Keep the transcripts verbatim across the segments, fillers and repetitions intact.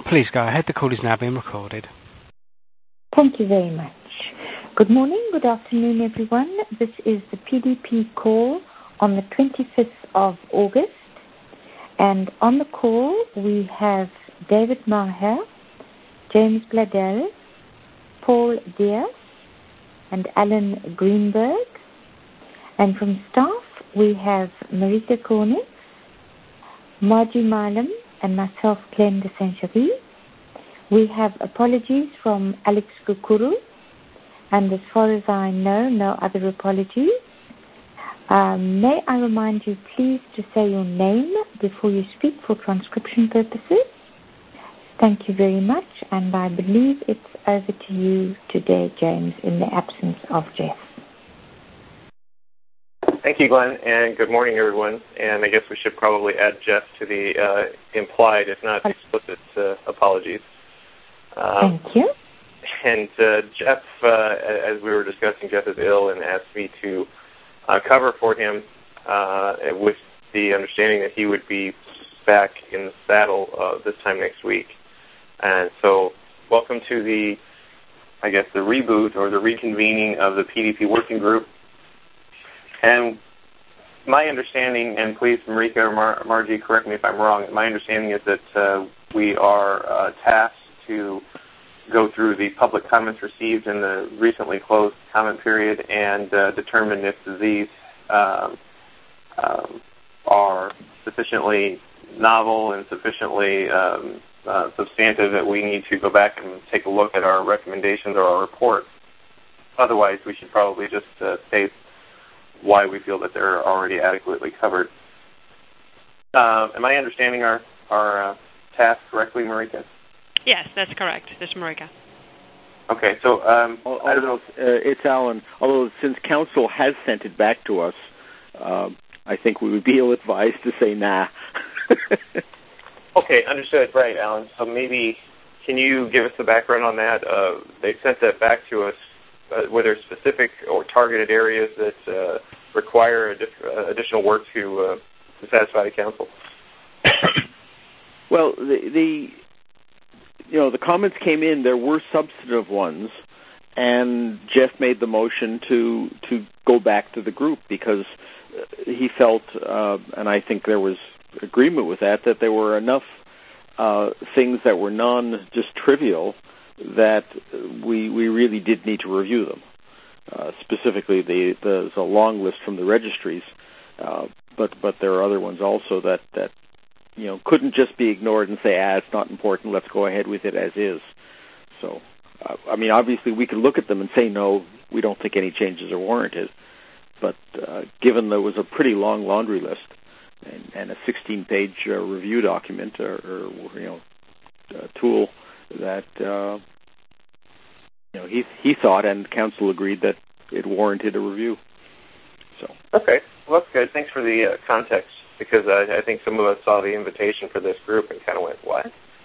Please go ahead. The call is now being recorded. Thank you very much. Good morning, good afternoon, everyone. This is the P D P call on the twenty-fifth of August. And on the call, we have David Maher, James Bladel, Paul Diaz, and Alan Greenberg. And from staff, we have Marika Kornitz, Margie Milam, and myself, Clem de Saint-Cherie. We have apologies from Alex Kukuru, and as far as I know, no other apologies. Um, may I remind you, please, to say your name before you speak for transcription purposes. Thank you very much, and I believe it's over to you today, James, in the absence of Jeff. Thank you, Glenn, and good morning, everyone. And I guess we should probably add Jeff to the uh, implied, if not explicit, uh, apologies. Um, Thank you. And uh, Jeff, uh, as we were discussing, Jeff is ill and asked me to uh, cover for him uh, with the understanding that he would be back in the saddle uh, this time next week. And so welcome to the, I guess, the reboot or the reconvening of the P D P working group. And my understanding, and please, Marika or Mar- Margie, correct me if I'm wrong, my understanding is that uh, we are uh, tasked to go through the public comments received in the recently closed comment period and uh, determine if these um, um, are sufficiently novel and sufficiently um, uh, substantive that we need to go back and take a look at our recommendations or our report. Otherwise, we should probably just uh, state why we feel that they're already adequately covered. Uh, am I understanding our, our uh, task correctly, Marika? Yes, that's correct. This is Marika. Okay, so um, although, I don't know. Uh, it's Alan. Although since Council has sent it back to us, uh, I think we would be ill-advised to say nah. Okay, understood. Right, Alan. So maybe can you give us the background on that? Uh, they sent that back to us. Uh, were there specific or targeted areas that uh, require addi- uh, additional work to, uh, to satisfy the council? Well, the, the you know the comments came in. There were substantive ones, and Jeff made the motion to to go back to the group because he felt, uh, and I think there was agreement with that, that there were enough uh, things that were non just trivial that we we really did need to review them. Uh, specifically, the, the, there's a long list from the registries, uh, but but there are other ones also that, that you know couldn't just be ignored and say, ah, it's not important, let's go ahead with it as is. So, uh, I mean, obviously we could look at them and say, no, we don't think any changes are warranted. But uh, given there was a pretty long laundry list and, and a sixteen-page uh, review document or, or you know uh, tool that uh, you know he he thought and council agreed that it warranted a review. So okay, well that's good. Thanks for the uh, context because uh, I think some of us saw the invitation for this group and kind of went, what?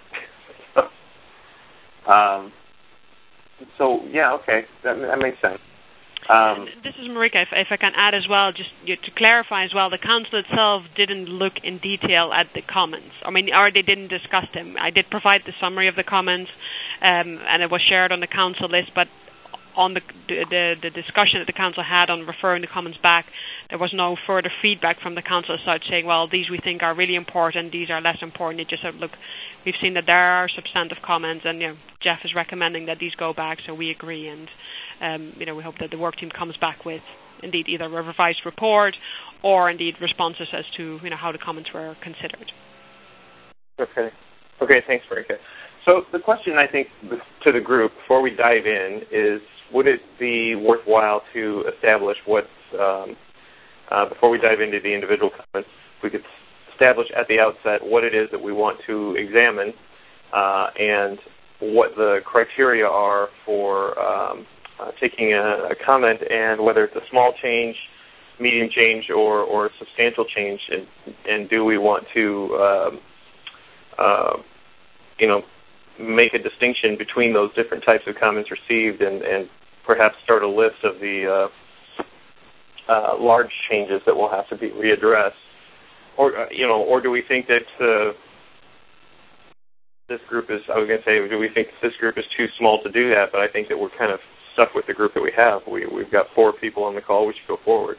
um, so yeah, okay, that, that makes sense. Um, this is Marika, if, if I can add as well, just you, to clarify as well, the council itself didn't look in detail at the comments. I mean, or they didn't discuss them. I did provide the summary of the comments, um, and it was shared on the council list, but on the, the the discussion that the council had on referring the comments back, there was no further feedback from the council as such saying, well, these we think are really important, these are less important. It just said, look, we've seen that there are substantive comments, and you know, Jeff is recommending that these go back, so we agree, and um, you know, we hope that the work team comes back with indeed either a revised report or indeed responses as to you know how the comments were considered. Okay. Okay, thanks, Marika. So the question I think to the group before we dive in is, would it be worthwhile to establish what, um, uh, before we dive into the individual comments, we could establish at the outset what it is that we want to examine uh, and what the criteria are for um, uh, taking a, a comment and whether it's a small change, medium change, or, or substantial change, and, and do we want to, um, uh, you know, make a distinction between those different types of comments received and, and perhaps start a list of the uh, uh, large changes that will have to be readdressed. Or, uh, you know, or do we think that uh, this group is, I was going to say, do we think this group is too small to do that? But I think that we're kind of stuck with the group that we have. We, we've got four people on the call. We should go forward.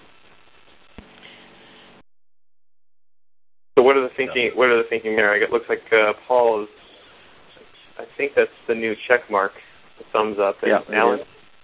So what are the thinking? What are the thinking there? It looks like uh, Paul is. I think that's the new check mark. The thumbs up. Yeah, Alan.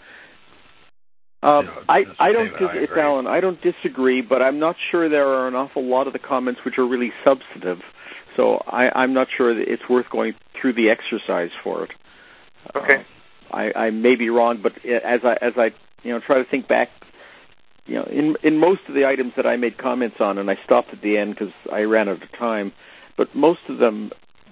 Uh, I I don't. Dis- it's Alan. I don't disagree, but I'm not sure there are an awful lot of the comments which are really substantive. So I, I'm not sure that it's worth going through the exercise for it. Okay. Uh, I, I may be wrong, but as I as I you know try to think back. You know, in in most of the items that I made comments on, and I stopped at the end because I ran out of time, but most of them,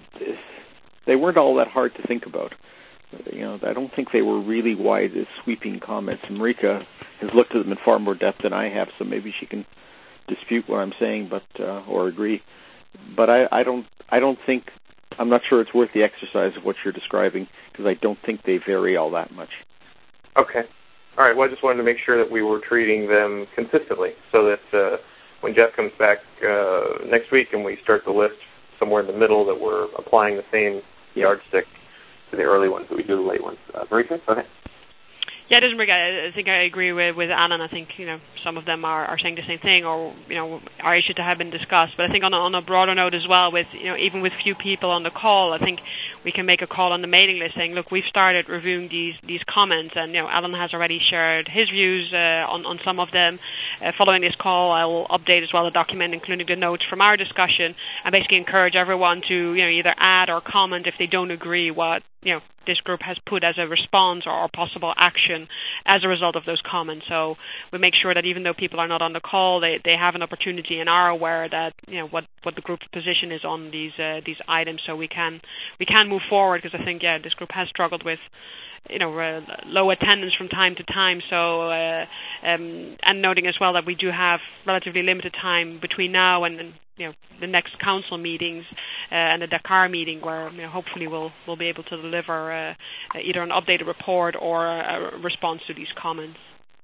they weren't all that hard to think about. You know, I don't think they were really wide, sweeping comments. And Marika has looked at them in far more depth than I have, so maybe she can dispute what I'm saying, but uh, or agree. But I, I don't, I don't think, I'm not sure it's worth the exercise of what you're describing because I don't think they vary all that much. Okay. All right, well, I just wanted to make sure that we were treating them consistently so that uh, when Jeff comes back uh, next week and we start the list somewhere in the middle, that we're applying the same yeah. yardstick to the early ones that we do the late ones. Uh, Marika, go ahead. Yeah, it doesn't ring. I think I agree with, with Alan. I think, you know, some of them are, are saying the same thing or, you know, are issues to have been discussed. But I think on a, on a broader note as well, with, you know, even with few people on the call, I think we can make a call on the mailing list saying, look, we've started reviewing these these comments, and, you know, Alan has already shared his views uh, on, on some of them. Uh, following this call, I will update as well the document, including the notes from our discussion, and basically encourage everyone to, you know, either add or comment if they don't agree what, you know, this group has put as a response or possible action as a result of those comments. So we make sure that even though people are not on the call, they, they have an opportunity and are aware that, you know, what, what the group's position is on these uh, these items, so we can we can move forward, because I think, yeah, this group has struggled with, you know, uh, low attendance from time to time. So, uh, um, and noting as well that we do have relatively limited time between now and, and you know, the next council meetings uh, and the Dakar meeting, where, you know, hopefully we'll we'll be able to deliver uh, either an updated report or a, a response to these comments.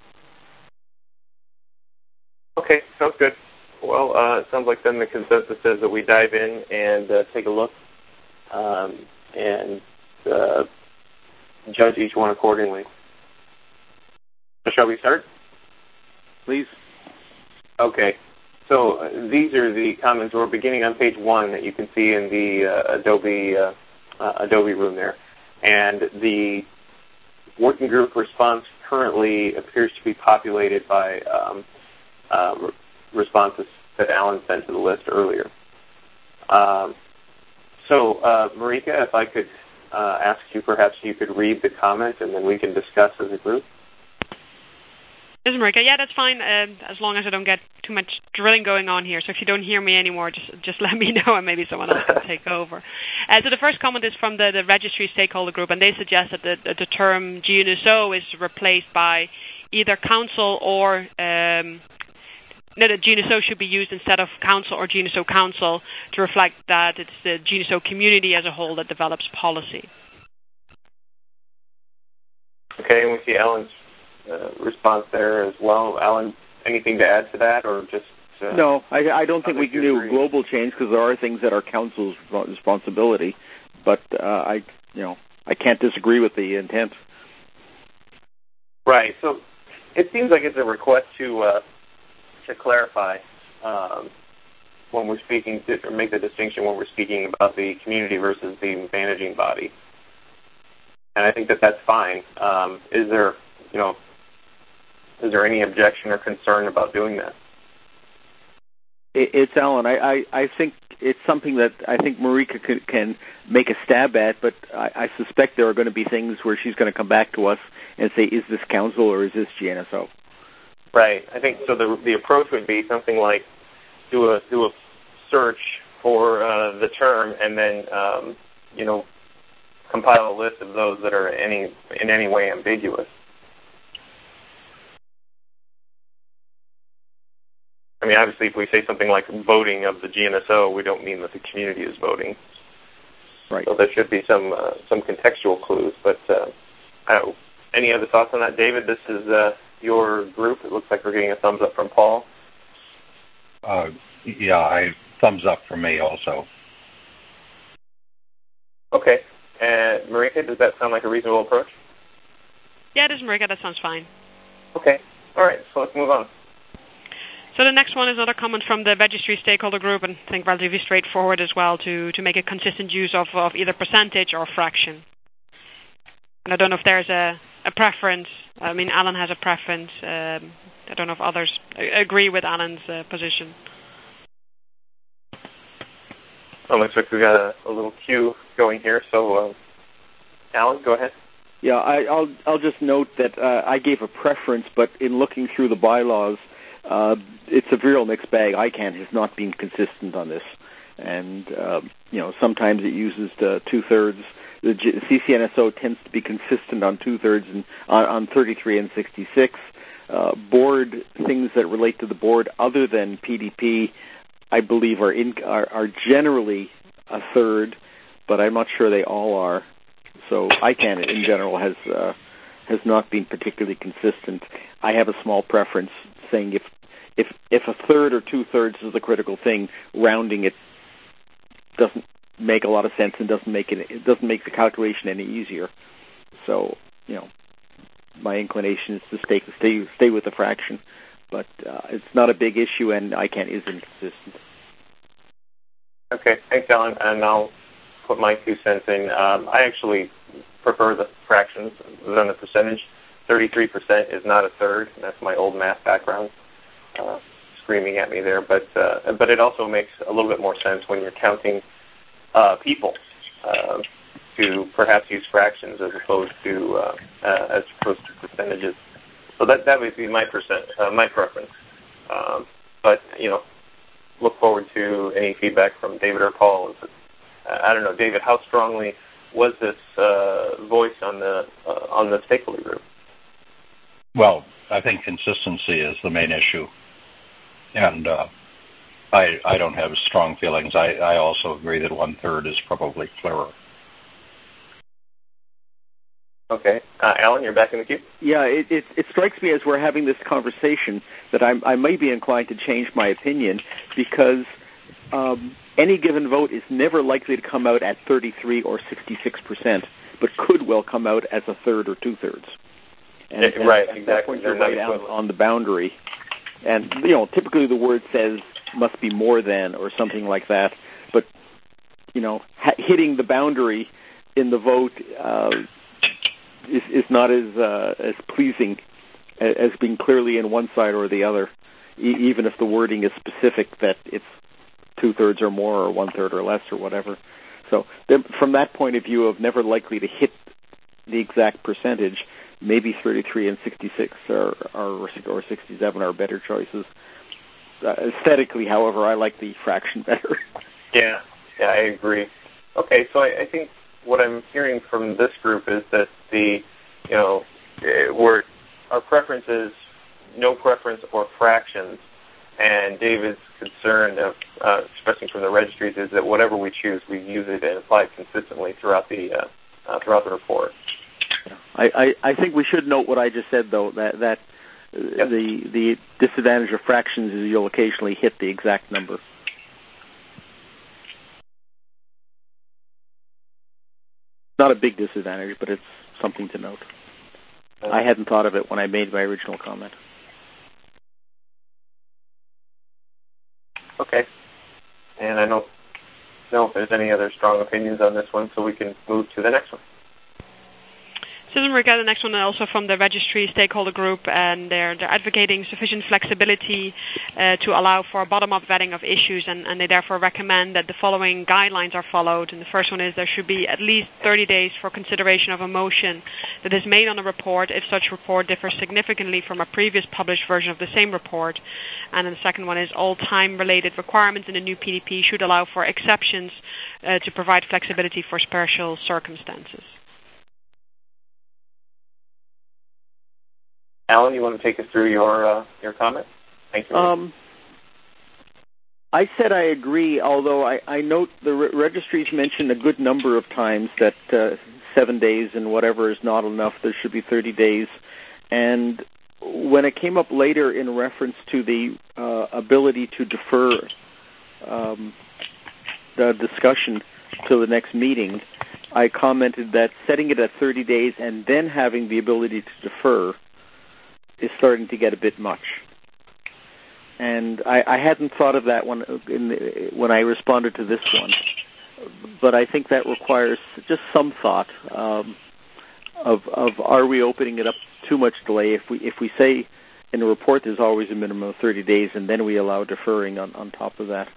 Okay, sounds good. Well, uh, it sounds like then the consensus is that we dive in and uh, take a look um, and uh, judge each one accordingly. So shall we start? Please. Okay. So uh, these are the comments. We're beginning on page one that you can see in the uh, Adobe uh, uh, Adobe room there. And the working group response currently appears to be populated by um, uh, re- responses that Alan sent to the list earlier. Um, so, uh, Marika, if I could uh, ask you, perhaps you could read the comment and then we can discuss as a group. This is Marika. Yeah, that's fine, uh, as long as I don't get too much drilling going on here. So if you don't hear me anymore, just just let me know and maybe someone else can take over. Uh, so the first comment is from the, the registry stakeholder group, and they suggest that the, the, the term G N S O is replaced by either council or... Um, No, the G N S O should be used instead of council or G N S O council to reflect that it's the G N S O community as a whole that develops policy. Okay, and we see Alan's uh, response there as well. Alan, anything to add to that, or just... Uh, no, I, I don't think we can do global change because there are things that are council's responsibility, but uh, I, you know, I can't disagree with the intent. Right, so it seems like it's a request to... Uh, to clarify um, when we're speaking, to, or make the distinction when we're speaking about the community versus the managing body. And I think that that's fine. Um, is there, you know, is there any objection or concern about doing that? It, it's Alan. I, I, I think it's something that I think Marika can, can make a stab at, but I, I suspect there are going to be things where she's going to come back to us and say, is this council or is this G N S O? Right. I think so. The the approach would be something like do a do a search for uh, the term, and then um, you know compile a list of those that are any in any way ambiguous. I mean, obviously, if we say something like voting of the G N S O, we don't mean that the community is voting. Right. So there should be some uh, some contextual clues. But uh, I don't, any other thoughts on that, David? This is. Uh, your group. It looks like we're getting a thumbs up from Paul. Uh, yeah, I thumbs up from me also. Okay. And Marika, does that sound like a reasonable approach? Yeah, it is, Marika. That sounds fine. Okay. All right. So let's move on. So the next one is another comment from the registry stakeholder group, and I think relatively straightforward as well, to, to make a consistent use of, of either percentage or fraction. And I don't know if there's a, a preference. I mean, Alan has a preference. Um, I don't know if others agree with Alan's uh, position. Well, looks like we got a, a little queue going here. So, uh, Alan, go ahead. Yeah, I, I'll I'll just note that uh, I gave a preference, but in looking through the bylaws, uh, it's a real mixed bag. I C A N has not been consistent on this, and uh, you know sometimes it uses uh, two thirds. The G- C C N S O tends to be consistent on two thirds and on, on thirty-three and sixty-six. Uh, board things that relate to the board, other than P D P, I believe are in are, are generally a third, but I'm not sure they all are. So I C A N in general has uh, has not been particularly consistent. I have a small preference, saying if if if a third or two thirds is the critical thing, rounding it doesn't make a lot of sense and doesn't make it it doesn't make the calculation any easier. So you know, my inclination is to stay stay stay with the fraction, but uh, it's not a big issue, and I C A N is inconsistent. Okay, thanks, Alan, and I'll put my two cents in. Um, I actually prefer the fractions than the percentage. thirty-three percent is not a third, and that's my old math background uh, screaming at me there. But uh, but it also makes a little bit more sense when you're counting uh, people uh, to perhaps use fractions as opposed to uh, uh, as opposed to percentages. So that that would be my percent uh, my preference. Um, but you know, look forward to any feedback from David or Paul. I don't know, David, how strongly was this uh, voice on the uh, on the stakeholder group? Well, I think consistency is the main issue, and uh, I I don't have strong feelings. I, I also agree that one third is probably clearer. Okay, uh, Alan, you're back in the queue. Yeah, it, it it strikes me as we're having this conversation that I I may be inclined to change my opinion, because Um, any given vote is never likely to come out at thirty-three or sixty-six percent, but could well come out as a third or two-thirds. And, yeah, right, and exactly. At that point, you're They're right on, on the boundary. And, you know, typically the word says must be more than or something like that, but, you know, ha- hitting the boundary in the vote uh, is, is not as uh, as pleasing as, as being clearly in one side or the other, e- even if the wording is specific that it's two-thirds or more or one-third or less or whatever. So from that point of view of never likely to hit the exact percentage, maybe thirty-three and sixty-six are, are, or sixty-seven are better choices. Uh, aesthetically, however, I like the fraction better. Yeah, yeah, I agree. Okay, so I, I think what I'm hearing from this group is that the, you know, we're, our preference is no preference or fractions, and David's concern of uh, expressing from the registries is that whatever we choose, we use it and apply it consistently throughout the uh, uh, throughout the report. I, I, I think we should note what I just said, though, that that yep. the the disadvantage of fractions is you'll occasionally hit the exact number. Not a big disadvantage, but it's something to note. Uh, I hadn't thought of it when I made my original comment. Okay. And I don't know if there's any other strong opinions on this one, so we can move to the next one. Susan Riga, the next one also from the registry stakeholder group, and they're, they're advocating sufficient flexibility uh, to allow for bottom-up vetting of issues, and, and they therefore recommend that the following guidelines are followed. And the first one is there should be at least thirty days for consideration of a motion that is made on a report if such report differs significantly from a previous published version of the same report. And then the second one is all time-related requirements in a new P D P should allow for exceptions uh, to provide flexibility for special circumstances. Alan, you want to take us through your uh, your comment? Thank you. Um, I said I agree, although I, I note the re- registries mentioned a good number of times that uh, seven days and whatever is not enough. There should be thirty days. And when it came up later in reference to the uh, ability to defer um, the discussion to the next meeting, I commented that setting it at thirty days and then having the ability to defer is starting to get a bit much. And I, I hadn't thought of that when in the, when I responded to this one, but I think that requires just some thought um, of of are we opening it up too much delay if we if we say in the report there's always a minimum of thirty days and then we allow deferring on, on top of that.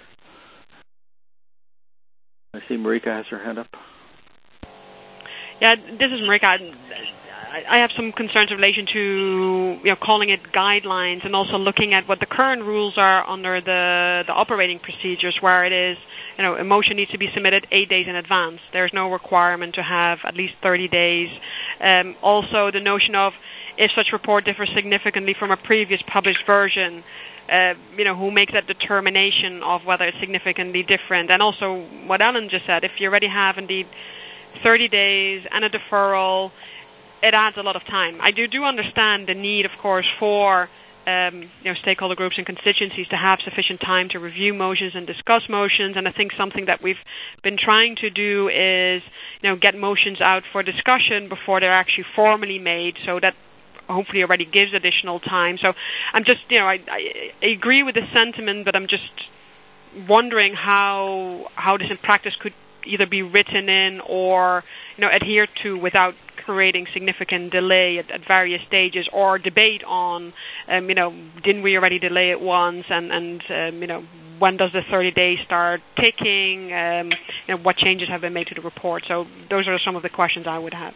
I see Marika has her hand up. Yeah, this is Marika. I have some concerns in relation to, you know, calling it guidelines and also looking at what the current rules are under the, the operating procedures, where it is, you know, a motion needs to be submitted eight days in advance. There's no requirement to have at least thirty days. Um, also, the notion of if such report differs significantly from a previous published version, uh, you know, who makes that determination of whether it's significantly different. And also what Alan just said, if you already have indeed thirty days and a deferral, it adds a lot of time. I do do understand the need, of course, for um, you know, stakeholder groups and constituencies to have sufficient time to review motions and discuss motions. And I think something that we've been trying to do is, you know, get motions out for discussion before they're actually formally made, so that hopefully already gives additional time. So I'm just, you know, I, I agree with the sentiment, but I'm just wondering how how this in practice could either be written in or, you know, adhered to without creating significant delay at, at various stages, or debate on, um, you know, didn't we already delay it once, and, and um, you know, when does the thirty days start ticking, um, you know, what changes have been made to the report. So those are some of the questions I would have.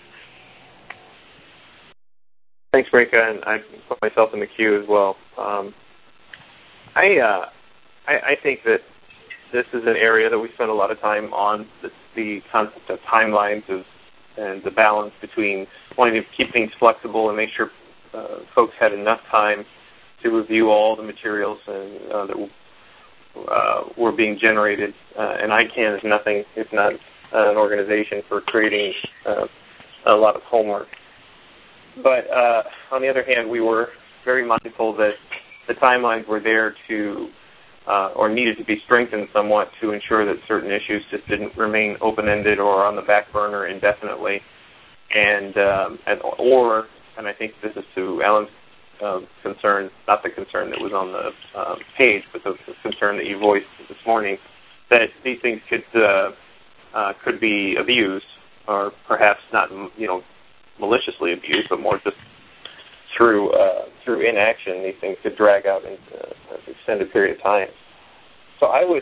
Thanks, Marika, and I put myself in the queue as well. Um, I, uh, I I think that this is an area that we spend a lot of time on, the, the concept of timelines is, and the balance between wanting to keep things flexible and make sure uh, folks had enough time to review all the materials and, uh, that uh, were being generated. Uh, and I C A N is nothing if not uh, an organization for creating uh, a lot of homework. But uh, on the other hand, we were very mindful that the timelines were there to Uh, or needed to be strengthened somewhat to ensure that certain issues just didn't remain open-ended or on the back burner indefinitely. And, um, and or, and I think this is to Alan's uh, concern, not the concern that was on the uh, page, but the, the concern that you voiced this morning, that these things could uh, uh, could be abused, or perhaps not, you know, maliciously abused, but more just through uh, through inaction. These things could drag out in uh, an extended period of time. So I would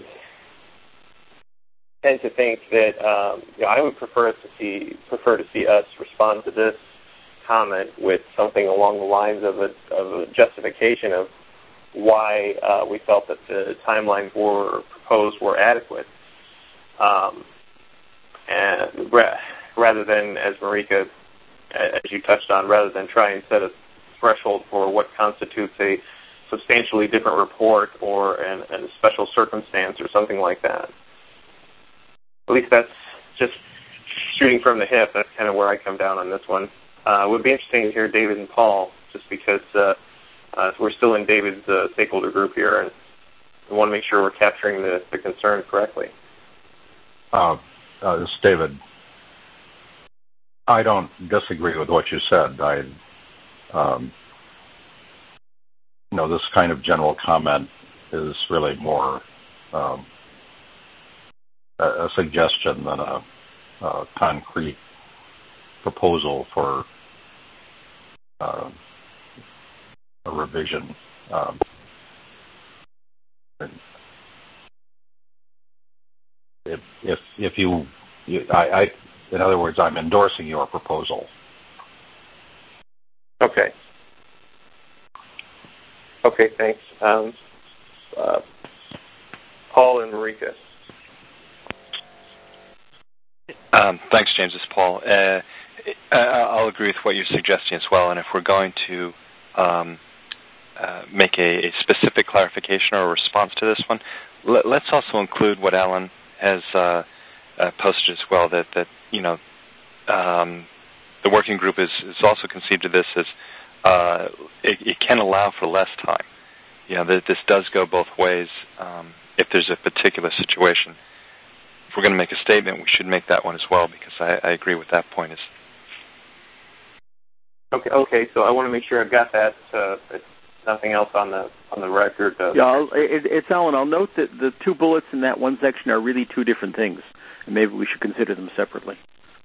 tend to think that um, you know, I would prefer to see prefer to see us respond to this comment with something along the lines of a, of a justification of why uh, we felt that the timelines were proposed were adequate, um, and ra- rather than, as Marika, as you touched on, rather than try and set a threshold for what constitutes a substantially different report or an, a special circumstance or something like that. At least that's just shooting from the hip. That's kind of where I come down on this one. Uh, it would be interesting to hear David and Paul, just because uh, uh, we're still in David's uh, stakeholder group here, and we want to make sure we're capturing the, the concern correctly. Uh, uh, this is David. I don't disagree with what you said. I, um, you know, this kind of general comment is really more um, a, a suggestion than a, a concrete proposal for uh, a revision. Um, if if if you, you I, I, in other words, I'm endorsing your proposal. Okay. Okay, thanks. Um, uh, Paul and Marika. Um, thanks, James. It's Paul. Uh, I'll agree with what you're suggesting as well. And if we're going to um, uh, make a, a specific clarification or a response to this one, let, let's also include what Alan has uh, uh, posted as well. That that you know, um, the working group is, is also conceived of this as uh, it, it can allow for less time. You know, that this does go both ways. Um, if there's a particular situation. if we're going to make a statement, we should make that one as well, because I, I agree with that point. Is okay. Okay, so I want to make sure I've got that. Uh, nothing else on the on the record. Uh, yeah, I'll, it, it's Alan. I'll note that the two bullets in that one section are really two different things, and maybe we should consider them separately.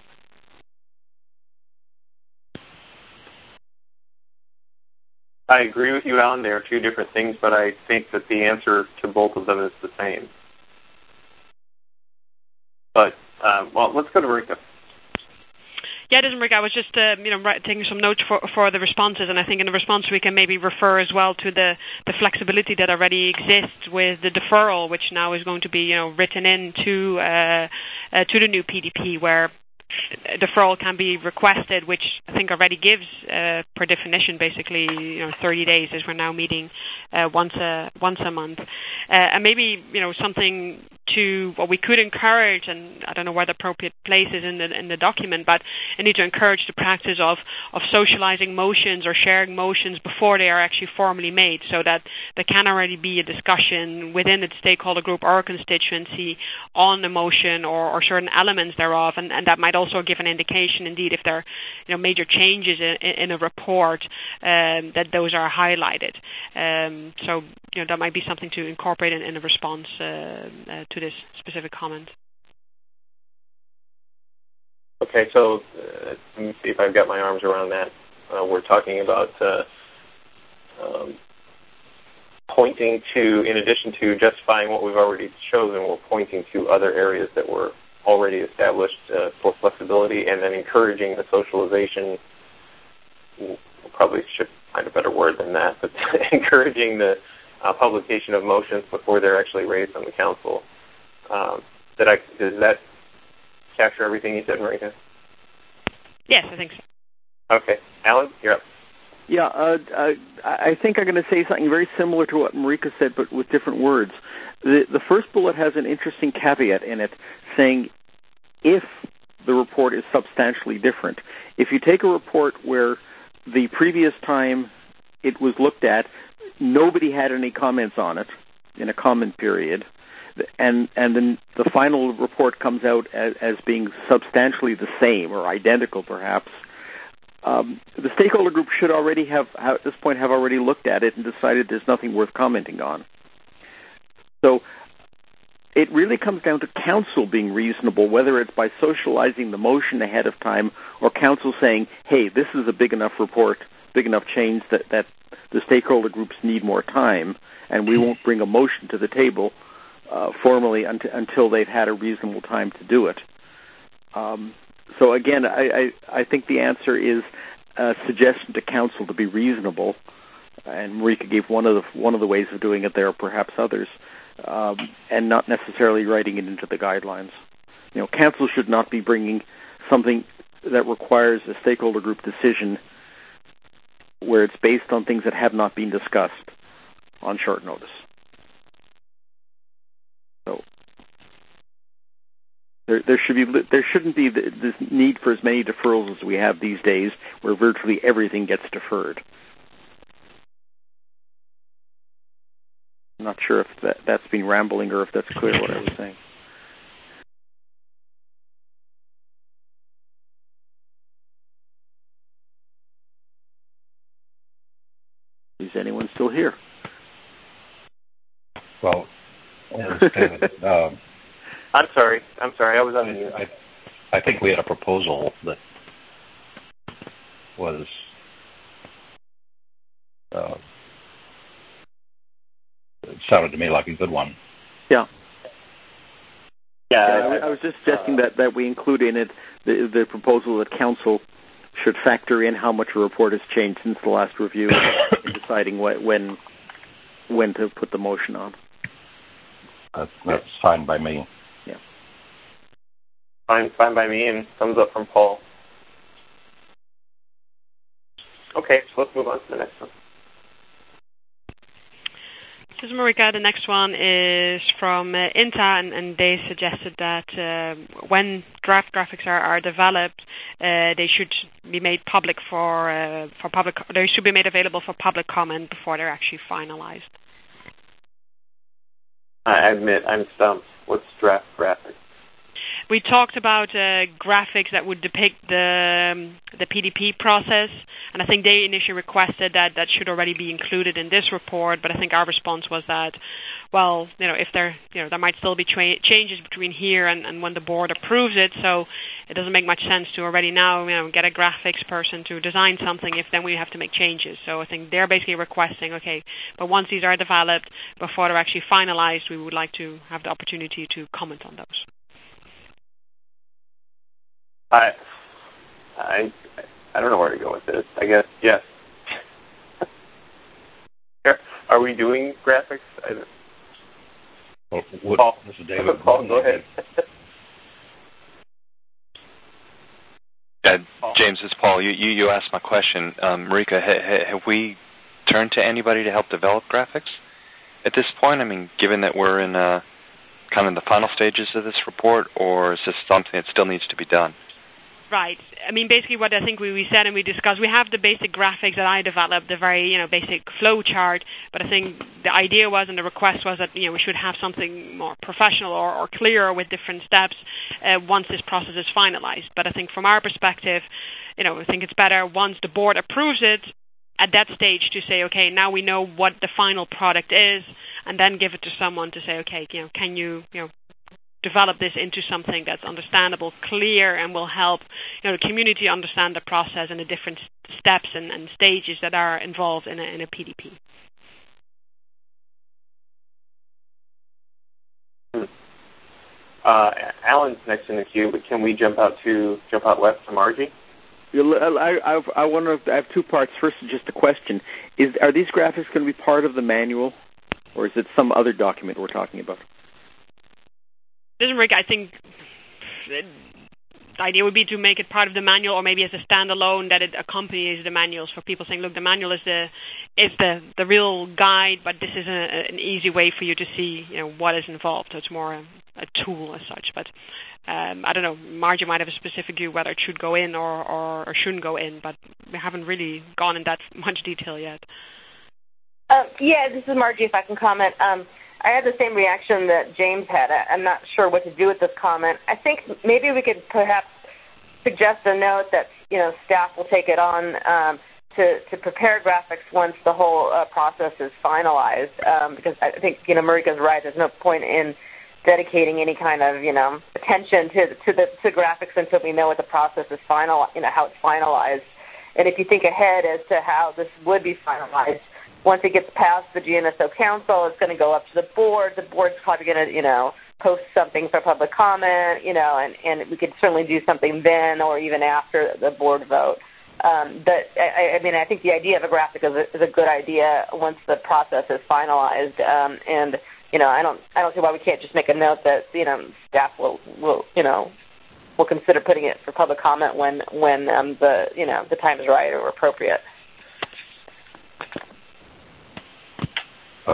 I agree with you, Alan. They are two different things, but I think that the answer to both of them is the same. But, uh, well, let's go to Marika. Yeah, it is, Marika. I was just uh, you know, taking some notes for, for the responses, and I think in the response we can maybe refer as well to the, the flexibility that already exists with the deferral, which now is going to be you know written into uh, uh, to the new P D P, where deferral can be requested, which I think already gives, uh, per definition, basically, you know, thirty days, as we're now meeting uh, once a once a month, uh, and maybe you know something to what we could encourage, and I don't know where the appropriate place is in the in the document, but I need to encourage the practice of of socializing motions or sharing motions before they are actually formally made, so that there can already be a discussion within the stakeholder group or constituency on the motion or, or certain elements thereof, and, and that might also give an indication, indeed, if there are you know major changes in, in a report, um, that those are highlighted. Um, so you know that might be something to incorporate in, in a response uh, uh, to this specific comment. Okay, so uh, let me see if I've got my arms around that. Uh, we're talking about uh, um, pointing to, in addition to justifying what we've already chosen, we're pointing to other areas that were already established uh, for flexibility, and then encouraging the socialization. We probably should find a better word than that, but encouraging the uh, publication of motions before they're actually raised on the council. Um, did I, does that capture everything you said, Marika? Yes, I think so. Okay. Alan, you're up. Yeah, uh, uh, I think I'm going to say something very similar to what Marika said, but with different words. The, the first bullet has an interesting caveat in it, saying if the report is substantially different. If you take a report where the previous time it was looked at, nobody had any comments on it in a comment period, and and then the final report comes out as, as being substantially the same or identical, perhaps, um, the stakeholder group should already have, at this point, have already looked at it and decided there's nothing worth commenting on. So it really comes down to council being reasonable, whether it's by socializing the motion ahead of time or council saying, hey, this is a big enough report, big enough change that, that the stakeholder groups need more time, and we won't bring a motion to the table uh, formally until, until they've had a reasonable time to do it. Um, so again, I, I, I think the answer is a suggestion to council to be reasonable, and Marika gave one of the one of the ways of doing it. There are perhaps others, um, and not necessarily writing it into the guidelines. You know, council should not be bringing something that requires a stakeholder group decision where it's based on things that have not been discussed on short notice. So there, there should be there shouldn't be the, this need for as many deferrals as we have these days, where virtually everything gets deferred. I'm not sure if that, that's been rambling or if that's clear what I was saying. Is anyone still here? Well, uh, I'm sorry. I'm sorry. I was on mute. I, I think we had a proposal that was uh, it sounded to me like a good one. Yeah. Yeah, yeah I, I was just suggesting uh, that, that we include in it the, the proposal that council should factor in how much a report has changed since the last review in deciding what, when when to put the motion on. That's, that's fine by me. Yeah. Fine, fine by me, and thumbs up from Paul. Okay, so let's move on to the next one. This is Marika. The next one is from uh, INTA, and, and they suggested that uh, when draft graphics are, are developed, uh, they should be made public for uh, for public. They should be made available for public comment before they're actually finalized. I admit I'm stumped. What's draft graphics? we talked about uh, graphics that would depict the um, the P D P process, and I think they initially requested that that should already be included in this report. But I think our response was that, well, you know, if there, you know, there might still be tra- changes between here and, and when the board approves it, so it doesn't make much sense to already now, you know, get a graphics person to design something if then we have to make changes. So I think they're basically requesting, okay, but once these are developed, before they're actually finalized, we would like to have the opportunity to comment on those. I, I, I don't know where to go with this. I guess yes. Are we doing graphics? I, well, what, Paul, this is David. Paul, go ahead. Uh, James, it's Paul. You, you, you asked my question. Um, Marika, ha, ha, have we turned to anybody to help develop graphics at this point? I mean, given that we're in uh, kind of the final stages of this report, or is this something that still needs to be done? Right. I mean, basically what I think we, we said and we discussed, we have the basic graphics that I developed, the very, you know, basic flow chart, but I think the idea was and the request was that, you know, we should have something more professional or, or clearer with different steps uh, once this process is finalized. But I think from our perspective, you know, I think it's better once the board approves it, at that stage to say, okay, now we know what the final product is, and then give it to someone to say, okay, you know, can you, you know, develop this into something that's understandable, clear, and will help, you know, the community understand the process and the different steps and, and stages that are involved in a, in a P D P. Hmm. Uh, Alan's next in the queue, but can we jump out to jump out west to Margie? I, I, I wonder if I have two parts. First, just a question: Is are these graphics going to be part of the manual, or is it some other document we're talking about? Listen, Rick, I think the idea would be to make it part of the manual, or maybe as a standalone that it accompanies the manuals for people saying, look, the manual is the is the, the real guide, but this is a, an easy way for you to see, you know, what is involved. So it's more a, a tool as such. But um, I don't know, Margie might have a specific view whether it should go in or, or, or shouldn't go in, but we haven't really gone in that much detail yet. Uh, yeah, this is Margie, if I can comment. Um, I had the same reaction that James had. I'm not sure what to do with this comment. I think maybe we could perhaps suggest a note that, you know, staff will take it on um, to, to prepare graphics once the whole uh, process is finalized, um, because I think, you know, Marika's right. There's no point in dedicating any kind of, you know, attention to to the to graphics until we know what the process is final, you know, how it's finalized. And if you think ahead as to how this would be finalized, once it gets past the G N S O Council, it's going to go up to the board. The board's probably going to, you know, post something for public comment, you know, and, and we could certainly do something then or even after the board vote. Um, but, I, I mean, I think the idea of a graphic is a, is a good idea once the process is finalized. Um, and, you know, I don't I don't see why we can't just make a note that, you know, staff will, will you know, will consider putting it for public comment when, when um, the, you know, the time is right or appropriate. Uh,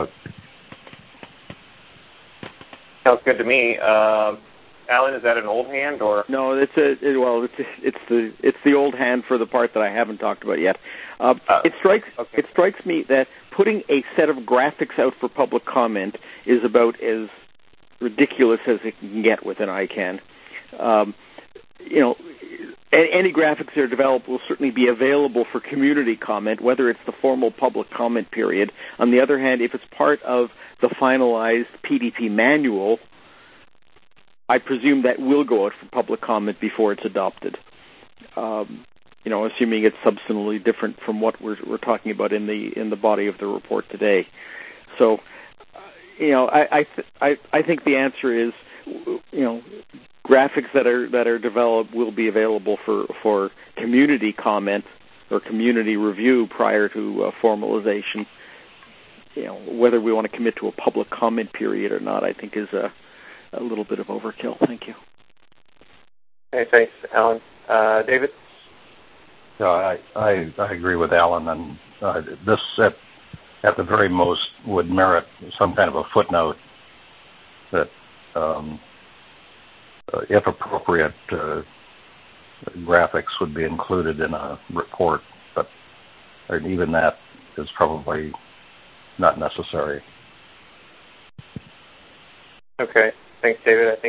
Sounds good to me. Uh, Alan, is that an old hand or? No, it's a it, well, it's it's the it's the old hand for the part that I haven't talked about yet. Uh, uh, it strikes okay. it strikes me that putting a set of graphics out for public comment is about as ridiculous as it can get with an I CANN. Um, you know, any graphics that are developed will certainly be available for community comment, whether it's the formal public comment period. On the other hand, if it's part of the finalized P D P manual, I presume that will go out for public comment before it's adopted. Um, you know, assuming it's substantially different from what we're, we're talking about in the in the body of the report today. So, uh, you know, I I, th- I I think the answer is, you know, graphics that are that are developed will be available for, for community comment or community review prior to uh, formalization. You know, whether we want to commit to a public comment period or not, I think is a, a little bit of overkill. Thank you. Okay, thanks, Alan. Uh, David? No, I, I I agree with Alan, and uh, this at at the very most would merit some kind of a footnote that. Um, Uh, if appropriate, uh, graphics would be included in a report, but even that is probably not necessary. Okay. Thanks, David. I think we're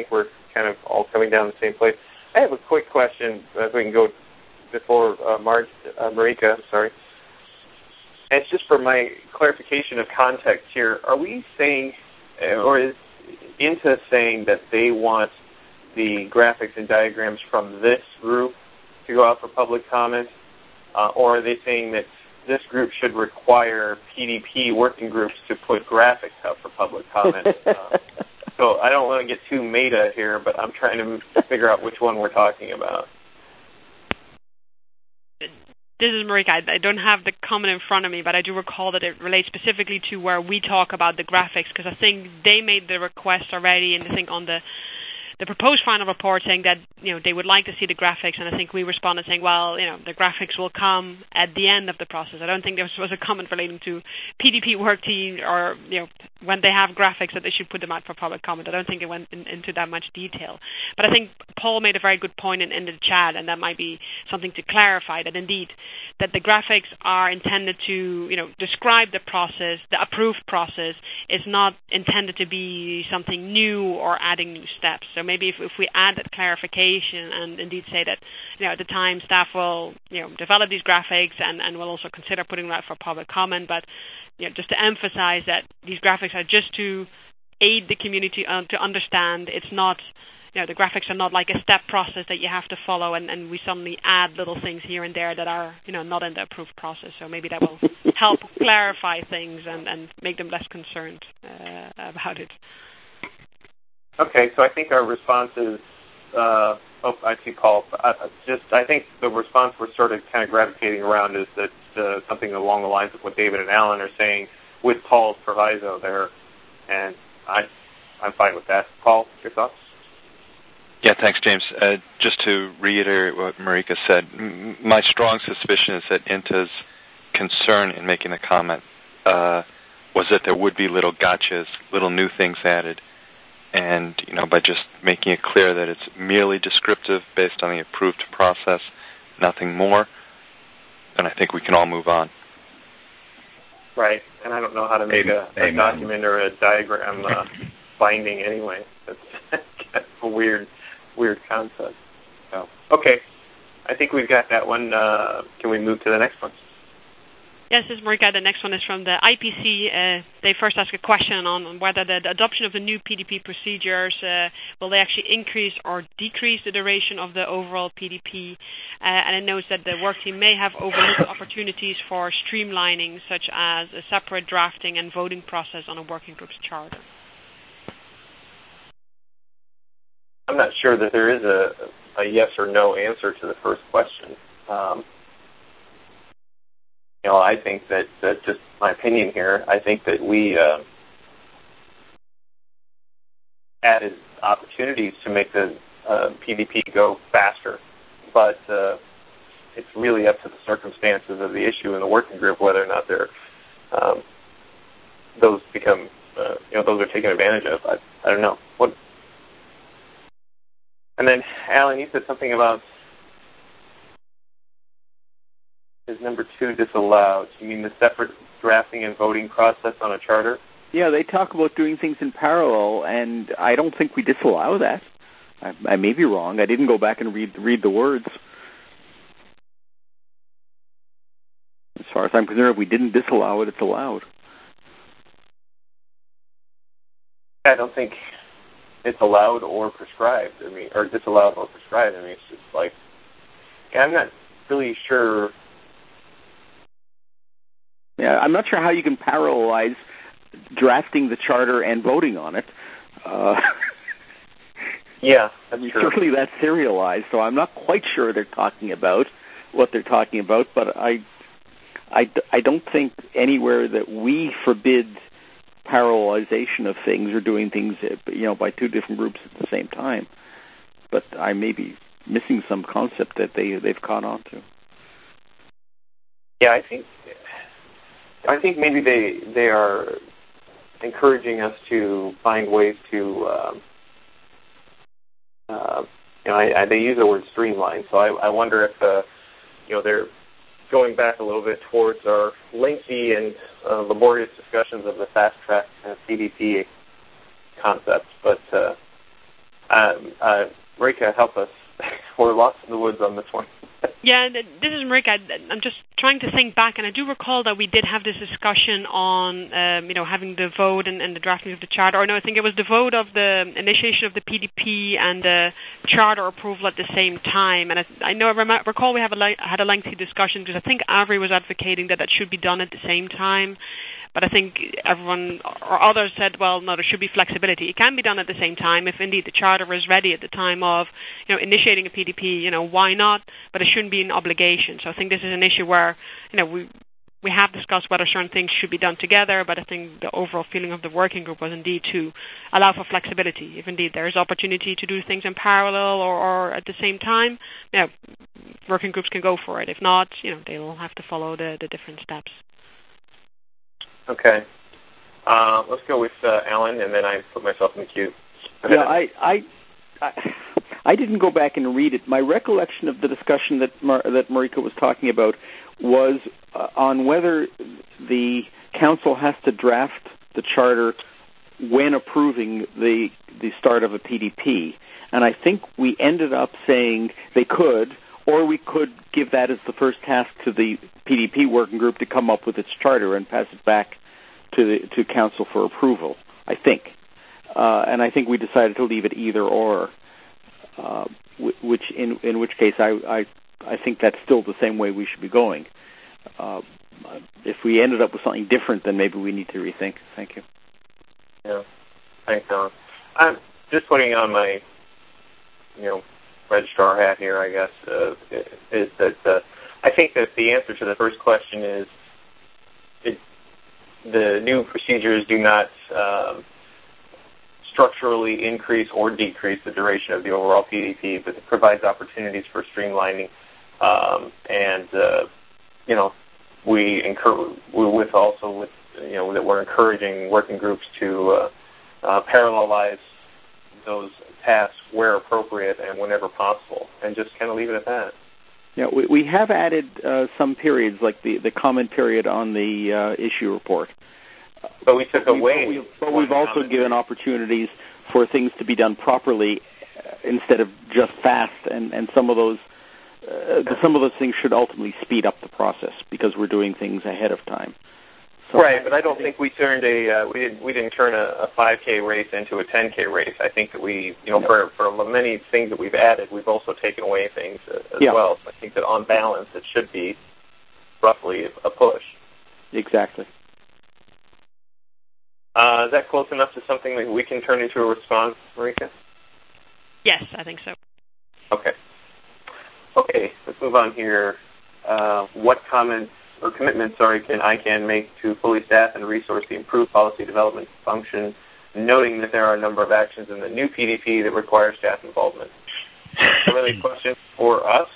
kind of all coming down the same place. I have a quick question, if we can go before uh, Mar- uh, Marika, sorry. And it's just for my clarification of context here. Are we saying, or is INTA saying that they want the graphics and diagrams from this group to go out for public comment, uh, or are they saying that this group should require P D P working groups to put graphics out for public comment? uh, so I don't want to get too meta here, but I'm trying to figure out which one we're talking about. This is Marika. I, I don't have the comment in front of me, but I do recall that it relates specifically to where we talk about the graphics, because I think they made the request already, and I think on the the proposed final report saying that, you know, they would like to see the graphics, and I think we responded saying, well, you know, the graphics will come at the end of the process. I don't think there was a comment relating to P D P work team or, you know, when they have graphics that they should put them out for public comment. I don't think it went in, into that much detail. But I think Paul made a very good point in, in the chat, and that might be something to clarify, that indeed that the graphics are intended to, you know, describe the process, the approved process is not intended to be something new or adding new steps. So maybe if, if we add that clarification and indeed say that, you know, at the time staff will, you know, develop these graphics and, and will also consider putting them out for public comment, but, you know, just to emphasize that these graphics are just to aid the community uh, to understand. It's not, you know, the graphics are not like a step process that you have to follow, and, and we suddenly add little things here and there that are, you know, not in the approved process. So maybe that will help clarify things and, and make them less concerned uh, about it. Okay, so I think our response is, uh, oh, I see Paul. Uh, just, I think the response we're sort of kind of gravitating around is that uh, something along the lines of what David and Alan are saying with Paul's proviso there, and I, I'm fine with that. Paul, your thoughts? Yeah, thanks, James. Uh, just to reiterate what Marika said, m- my strong suspicion is that INTA's concern in making the comment uh, was that there would be little gotchas, little new things added. And, you know, by just making it clear that it's merely descriptive based on the approved process, nothing more, then I think we can all move on. Right, and I don't know how to make a, a document or a diagram uh, binding anyway. That's kind of a weird, weird concept. So, okay, I think we've got that one. Uh, can we move to the next one? Yes, this is Marika. The next one is from the I P C. Uh, they first ask a question on whether the, the adoption of the new P D P procedures, uh, will they actually increase or decrease the duration of the overall P D P? Uh, and it notes that the work team may have overlooked opportunities for streamlining, such as a separate drafting and voting process on a working group's charter. I'm not sure that there is a, a yes or no answer to the first question. Um, You know, I think that, that just my opinion here, I think that we uh, added opportunities to make the uh, P D P go faster, but uh, it's really up to the circumstances of the issue in the working group whether or not they're um, those become uh, you know those are taken advantage of. I, I don't know what. And then Alan, you said something about. Is number two disallowed? You mean the separate drafting and voting process on a charter? Yeah, they talk about doing things in parallel, and I don't think we disallow that. I, I may be wrong. I didn't go back and read read the words. As far as I'm concerned, if we didn't disallow it, it's allowed. I don't think it's allowed or prescribed. I mean, or disallowed or prescribed. I mean, it's just like, yeah, I'm not really sure. Yeah, I'm not sure how you can parallelize drafting the charter and voting on it. Uh, yeah, that's true. Certainly that's serialized, so I'm not quite sure they're talking about what they're talking about, but I, I, I don't think anywhere that we forbid parallelization of things or doing things, you know, by two different groups at the same time. But I may be missing some concept that they, they've caught on to. Yeah, I think... I think maybe they they are encouraging us to find ways to, um, uh, you know, I, I, they use the word streamline, so I, I wonder if, uh, you know, they're going back a little bit towards our lengthy and uh, laborious discussions of the fast track uh, P D P concepts. But uh, Um, uh, Marika, help us. We're lost in the woods on this one. Yeah, this is Marika. I'm just trying to think back, and I do recall that we did have this discussion on, um, you know, having the vote and, and the drafting of the charter. Or no, I think it was the vote of the initiation of the P D P and the charter approval at the same time. And I, I know I rem- recall we have a le- had a lengthy discussion because I think Avery was advocating that that should be done at the same time. But I think everyone or others said, well, no, there should be flexibility. It can be done at the same time if indeed the charter is ready at the time of, you know, initiating a P D P. You know, why not? But it shouldn't be an obligation. So I think this is an issue where, you know, we we have discussed whether certain things should be done together. But I think the overall feeling of the working group was indeed to allow for flexibility. If indeed there is opportunity to do things in parallel or, or at the same time, you know, working groups can go for it. If not, you know, they will have to follow the, the different steps. Okay. Uh, let's go with uh, Alan, and then I put myself in the queue. Yeah, I, I, I, I didn't go back and read it. My recollection of the discussion that Mar- that Marika was talking about was uh, on whether the council has to draft the charter when approving the the start of a P D P. And I think we ended up saying they could, or we could give that as the first task to the P D P working group to come up with its charter and pass it back to the, to council for approval, I think. Uh, and I think we decided to leave it either or, uh, which in in which case I, I I think that's still the same way we should be going. Uh, if we ended up with something different, then maybe we need to rethink. Thank you. Yeah, thanks, Alan. I'm just putting on my, you know, registrar hat here, I guess, uh, is that uh, I think that the answer to the first question is it, the new procedures do not um, structurally increase or decrease the duration of the overall P D P, but it provides opportunities for streamlining. Um, and, uh, you know, we encourage, we're with also with, you know, that we're encouraging working groups to uh, uh, parallelize those tasks where appropriate and whenever possible, and just kind of leave it at that. Yeah, we, we have added uh, some periods, like the, the comment period on the uh, issue report. But we took but away. We've, but we've also given opportunities for things to be done properly uh, instead of just fast, and, and some of those uh, some of those things should ultimately speed up the process because we're doing things ahead of time. So right, but I don't think we turned a uh, we didn't we didn't turn a, a five K race into a ten K race. I think that we you know no. for for many things that we've added, we've also taken away things uh, as yeah. well. So I think that on balance, it should be roughly a push. Exactly. Uh, is that close enough to something that we can turn into a response, Marika? Yes, I think so. Okay. Okay, let's move on here. Uh, what comments or commitments, sorry, can I C A N make to fully staff and resource the improved policy development function, noting that there are a number of actions in the new P D P that require staff involvement? Really a question for us?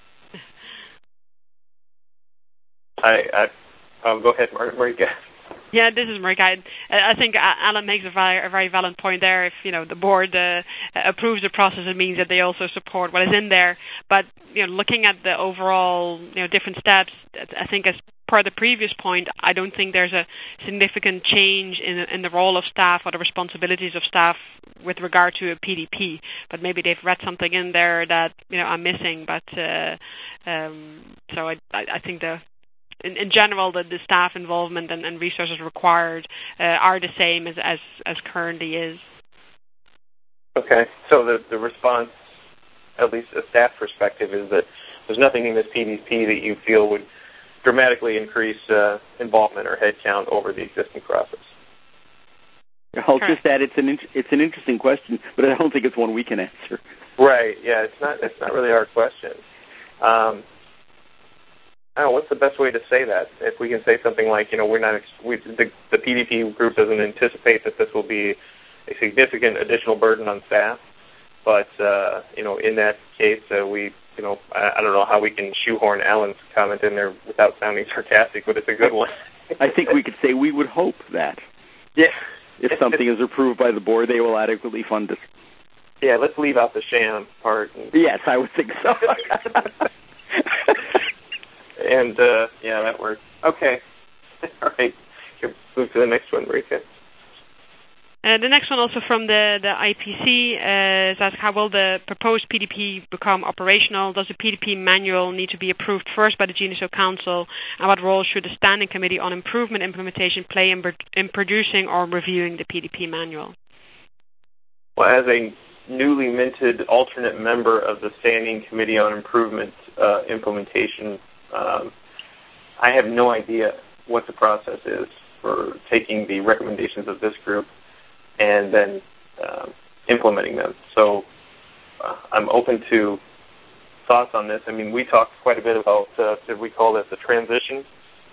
I, I I'll go ahead, Marika. Yeah, this is Marika. I, I think Alan makes a very, a very valid point there. If you know the board uh, approves the process, it means that they also support what is in there. But you know, looking at the overall, you know, different steps, I think as per the previous point, I don't think there's a significant change in in the role of staff or the responsibilities of staff with regard to a P D P. But maybe they've read something in there that you know I'm missing. But uh, um, so I, I, I think the In, in general, the, the staff involvement and, and resources required uh, are the same as, as, as currently is. Okay, so the, the response, at least a staff perspective, is that there's nothing in this P D P that you feel would dramatically increase uh, involvement or headcount over the existing process. I'll just add it's an in- it's an interesting question, but I don't think it's one we can answer. Right? Yeah, it's not it's not really our question. Um, I don't know, what's the best way to say that? If we can say something like, you know, we're not, we, the, the P D P group doesn't anticipate that this will be a significant additional burden on staff, but, uh, you know, in that case, uh, we, you know, I, I don't know how we can shoehorn Alan's comment in there without sounding sarcastic, but it's a good one. I think we could say we would hope that. Yeah. If something is approved by the board, they will adequately fund it. Yeah, let's leave out the sham part. And yes, I would think so. And, uh, yeah, that works. Okay. All right. Move to the next one, Marika. Uh, the next one also from the, the I P C uh, is asked, how will the proposed P D P become operational? Does the P D P manual need to be approved first by the G N S O Council? And what role should the Standing Committee on Improvement Implementation play in, in producing or reviewing the P D P manual? Well, as a newly minted alternate member of the Standing Committee on Improvement uh, Implementation, um, I have no idea what the process is for taking the recommendations of this group and then uh, implementing them. So uh, I'm open to thoughts on this. I mean, we talked quite a bit about, uh, did we call it the transition?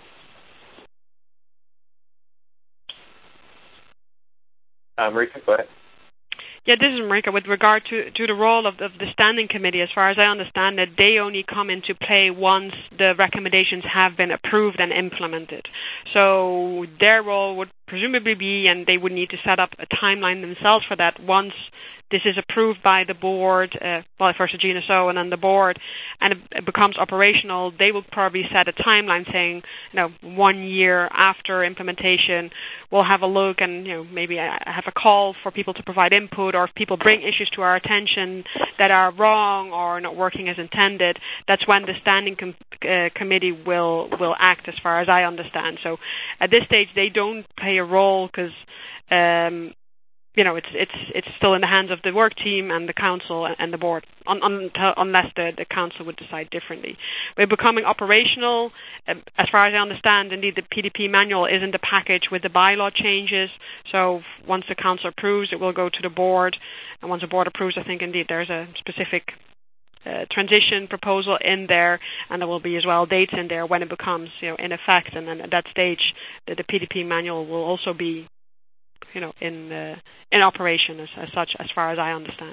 Uh, Marika, go ahead. Yeah, this is Marika. With regard to, to the role of the, of the Standing Committee, as far as I understand it, they only come into play once the recommendations have been approved and implemented. So their role would presumably be, and they would need to set up a timeline themselves for that, once this is approved by the board, uh, well, first the G N S O and then the board, and it, it becomes operational, they will probably set a timeline saying, you know, one year after implementation, we'll have a look and, you know, maybe have a call for people to provide input, or if people bring issues to our attention that are wrong or not working as intended, that's when the Standing com- uh, Committee will, will act, as far as I understand. So at this stage, they don't play a role because, um, you know, it's it's it's still in the hands of the work team and the council and the board, un, un, unless the, the council would decide differently. We're becoming operational. Uh, as far as I understand, indeed, the P D P manual is in the package with the bylaw changes. So once the council approves, it will go to the board. And once the board approves, I think, indeed, there's a specific uh, transition proposal in there. And there will be as well dates in there when it becomes, you know, in effect. And then at that stage, the, the P D P manual will also be, you know, in uh, in operation as, as such, as far as I understand.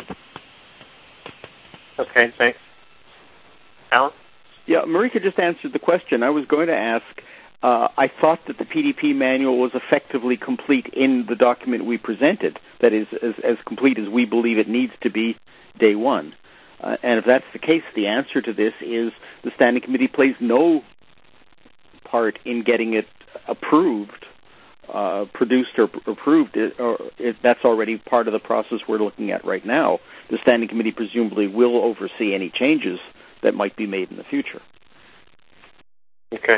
Okay, thanks. Alan? Yeah, Marika just answered the question. I was going to ask, uh, I thought that the P D P manual was effectively complete in the document we presented, that is, as, as complete as we believe it needs to be day one. Uh, and if that's the case, the answer to this is the Standing Committee plays no part in getting it approved. Uh, produced or approved, it, or it, that's already part of the process we're looking at right now. The Standing Committee presumably will oversee any changes that might be made in the future. Okay.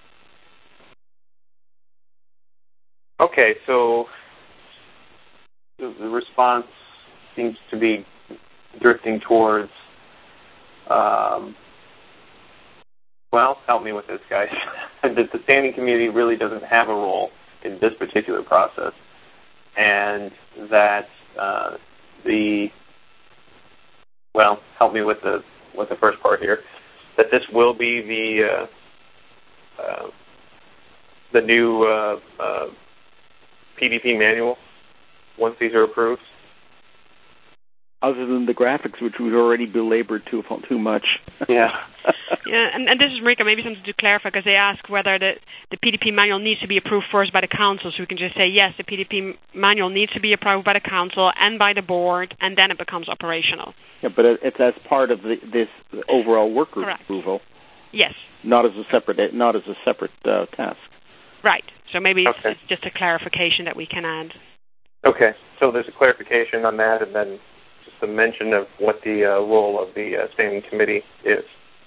Okay, so the, the response seems to be drifting towards, um, well, help me with this, guys, that the Standing Committee really doesn't have a role in this particular process, and that uh, the, well, help me with the with the first part here, that this will be the uh, uh, the new uh, uh, P D P manual once these are approved. Other than the graphics, which we've already belabored too too much. Yeah. Yeah, and, and this is Marika, maybe something to clarify, because they ask whether the, the P D P manual needs to be approved first by the council, so we can just say, yes, the P D P manual needs to be approved by the council and by the board, and then it becomes operational. Yeah, but it's as part of the, this overall work group Correct. approval. Yes. Not as a separate, not as a separate uh, task. Right. So maybe it's, okay. it's just a clarification that we can add. Okay. So there's a clarification on that, and then just a mention of what the uh, role of the uh, Standing Committee is.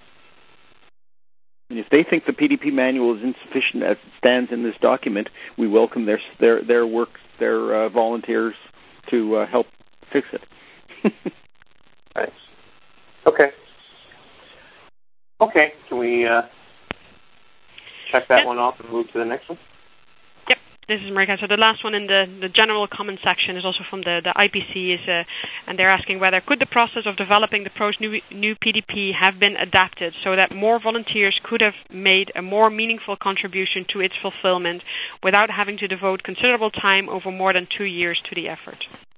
If they think the P D P manual is insufficient as it stands in this document, we welcome their their their work, their uh, volunteers to uh, help fix it. Thanks. Okay. Okay. Can we uh, check that yep. one off and move to the next one? Yep. This is Marika. So the last one in the, the general comment section is also from the, the I P C, is, uh, and they're asking whether could the process of developing the proposed new, new P D P have been adapted so that more volunteers could have made a more meaningful contribution to its fulfillment without having to devote considerable time over more than two years to the effort.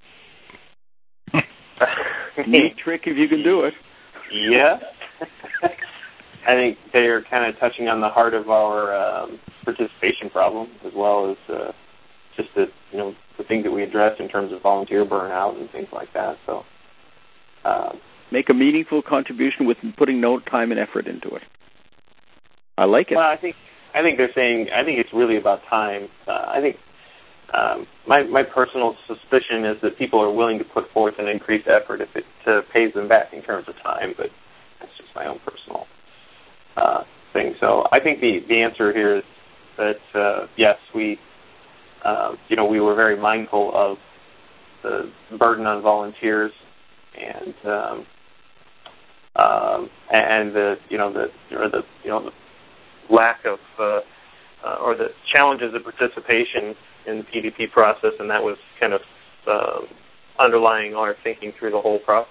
Neat trick if you can do it. Yeah. I think they're kind of touching on the heart of our um, participation problem, as well as uh, just the you know the things that we address in terms of volunteer burnout and things like that. So, uh, make a meaningful contribution with putting no time and effort into it. I like it. Well, I think I think they're saying I think it's really about time. Uh, I think um, my my personal suspicion is that people are willing to put forth an increased effort if it uh, pays them back in terms of time, but that's just my own personal uh, thing. So I think the, the answer here is that, uh, yes, we, uh, you know, we were very mindful of the burden on volunteers and um, um, and the, you know, the, or the, you know, the lack of, uh, uh, or the challenges of participation in the P D P process, and that was kind of uh, underlying our thinking through the whole process.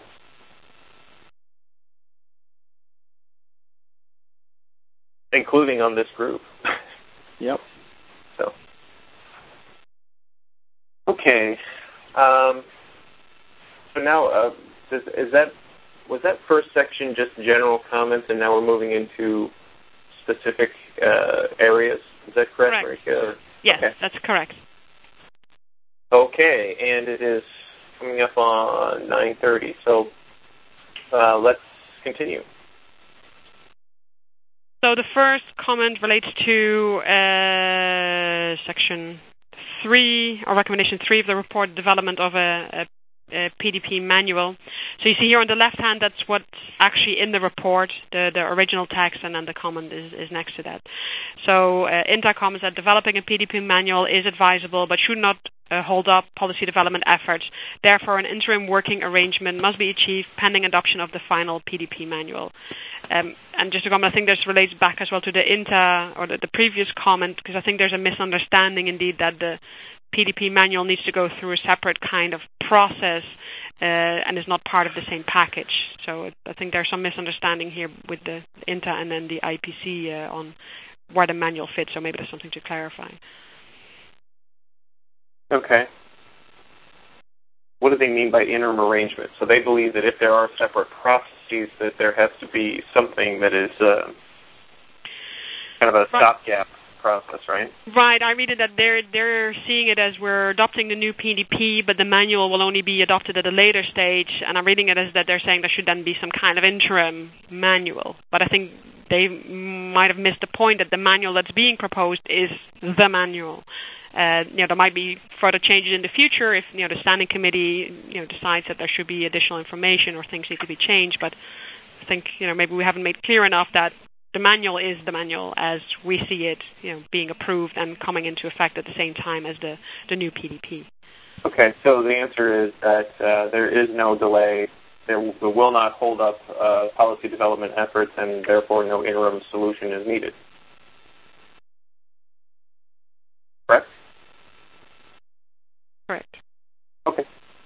Including on this group. Yep. So, okay. Um, so now, uh, is, is that was that first section just general comments, and now we're moving into specific uh, areas? Is that correct? Correct. Like, uh, yes, okay. That's correct. Okay, and it is coming up on nine thirty. So uh, let's continue. So the first comment relates to uh, section three, or recommendation three of the report, development of a, a, a P D P manual. So you see here on the left hand, that's what's actually in the report, the, the original text, and then the comment is, is next to that. So uh, INTA comments that developing a P D P manual is advisable, but should not uh, hold up policy development efforts. Therefore, an interim working arrangement must be achieved pending adoption of the final P D P manual. Um, and just to comment, I think this relates back as well to the INTA, or the, the previous comment, because I think there's a misunderstanding indeed that the P D P manual needs to go through a separate kind of process uh, and is not part of the same package. So I think there's some misunderstanding here with the INTA and then the I P C uh, on where the manual fits, so maybe there's something to clarify. Okay. What do they mean by interim arrangement? So they believe that if there are separate processes, that there has to be something that is uh, kind of a stopgap process, right? Right. I read it that they're they're seeing it as we're adopting the new P D P, but the manual will only be adopted at a later stage. And I'm reading it as that they're saying there should then be some kind of interim manual. But I think they might have missed the point that the manual that's being proposed is the manual. Uh, you know, there might be further changes in the future if, you know, the standing committee, you know, decides that there should be additional information or things need to be changed. But I think, you know, maybe we haven't made clear enough that the manual is the manual as we see it, you know, being approved and coming into effect at the same time as the, the new P D P. Okay, so the answer is that uh, there is no delay. There, w- there will not hold up uh, policy development efforts, and therefore no interim solution is needed. Correct? Correct. Okay.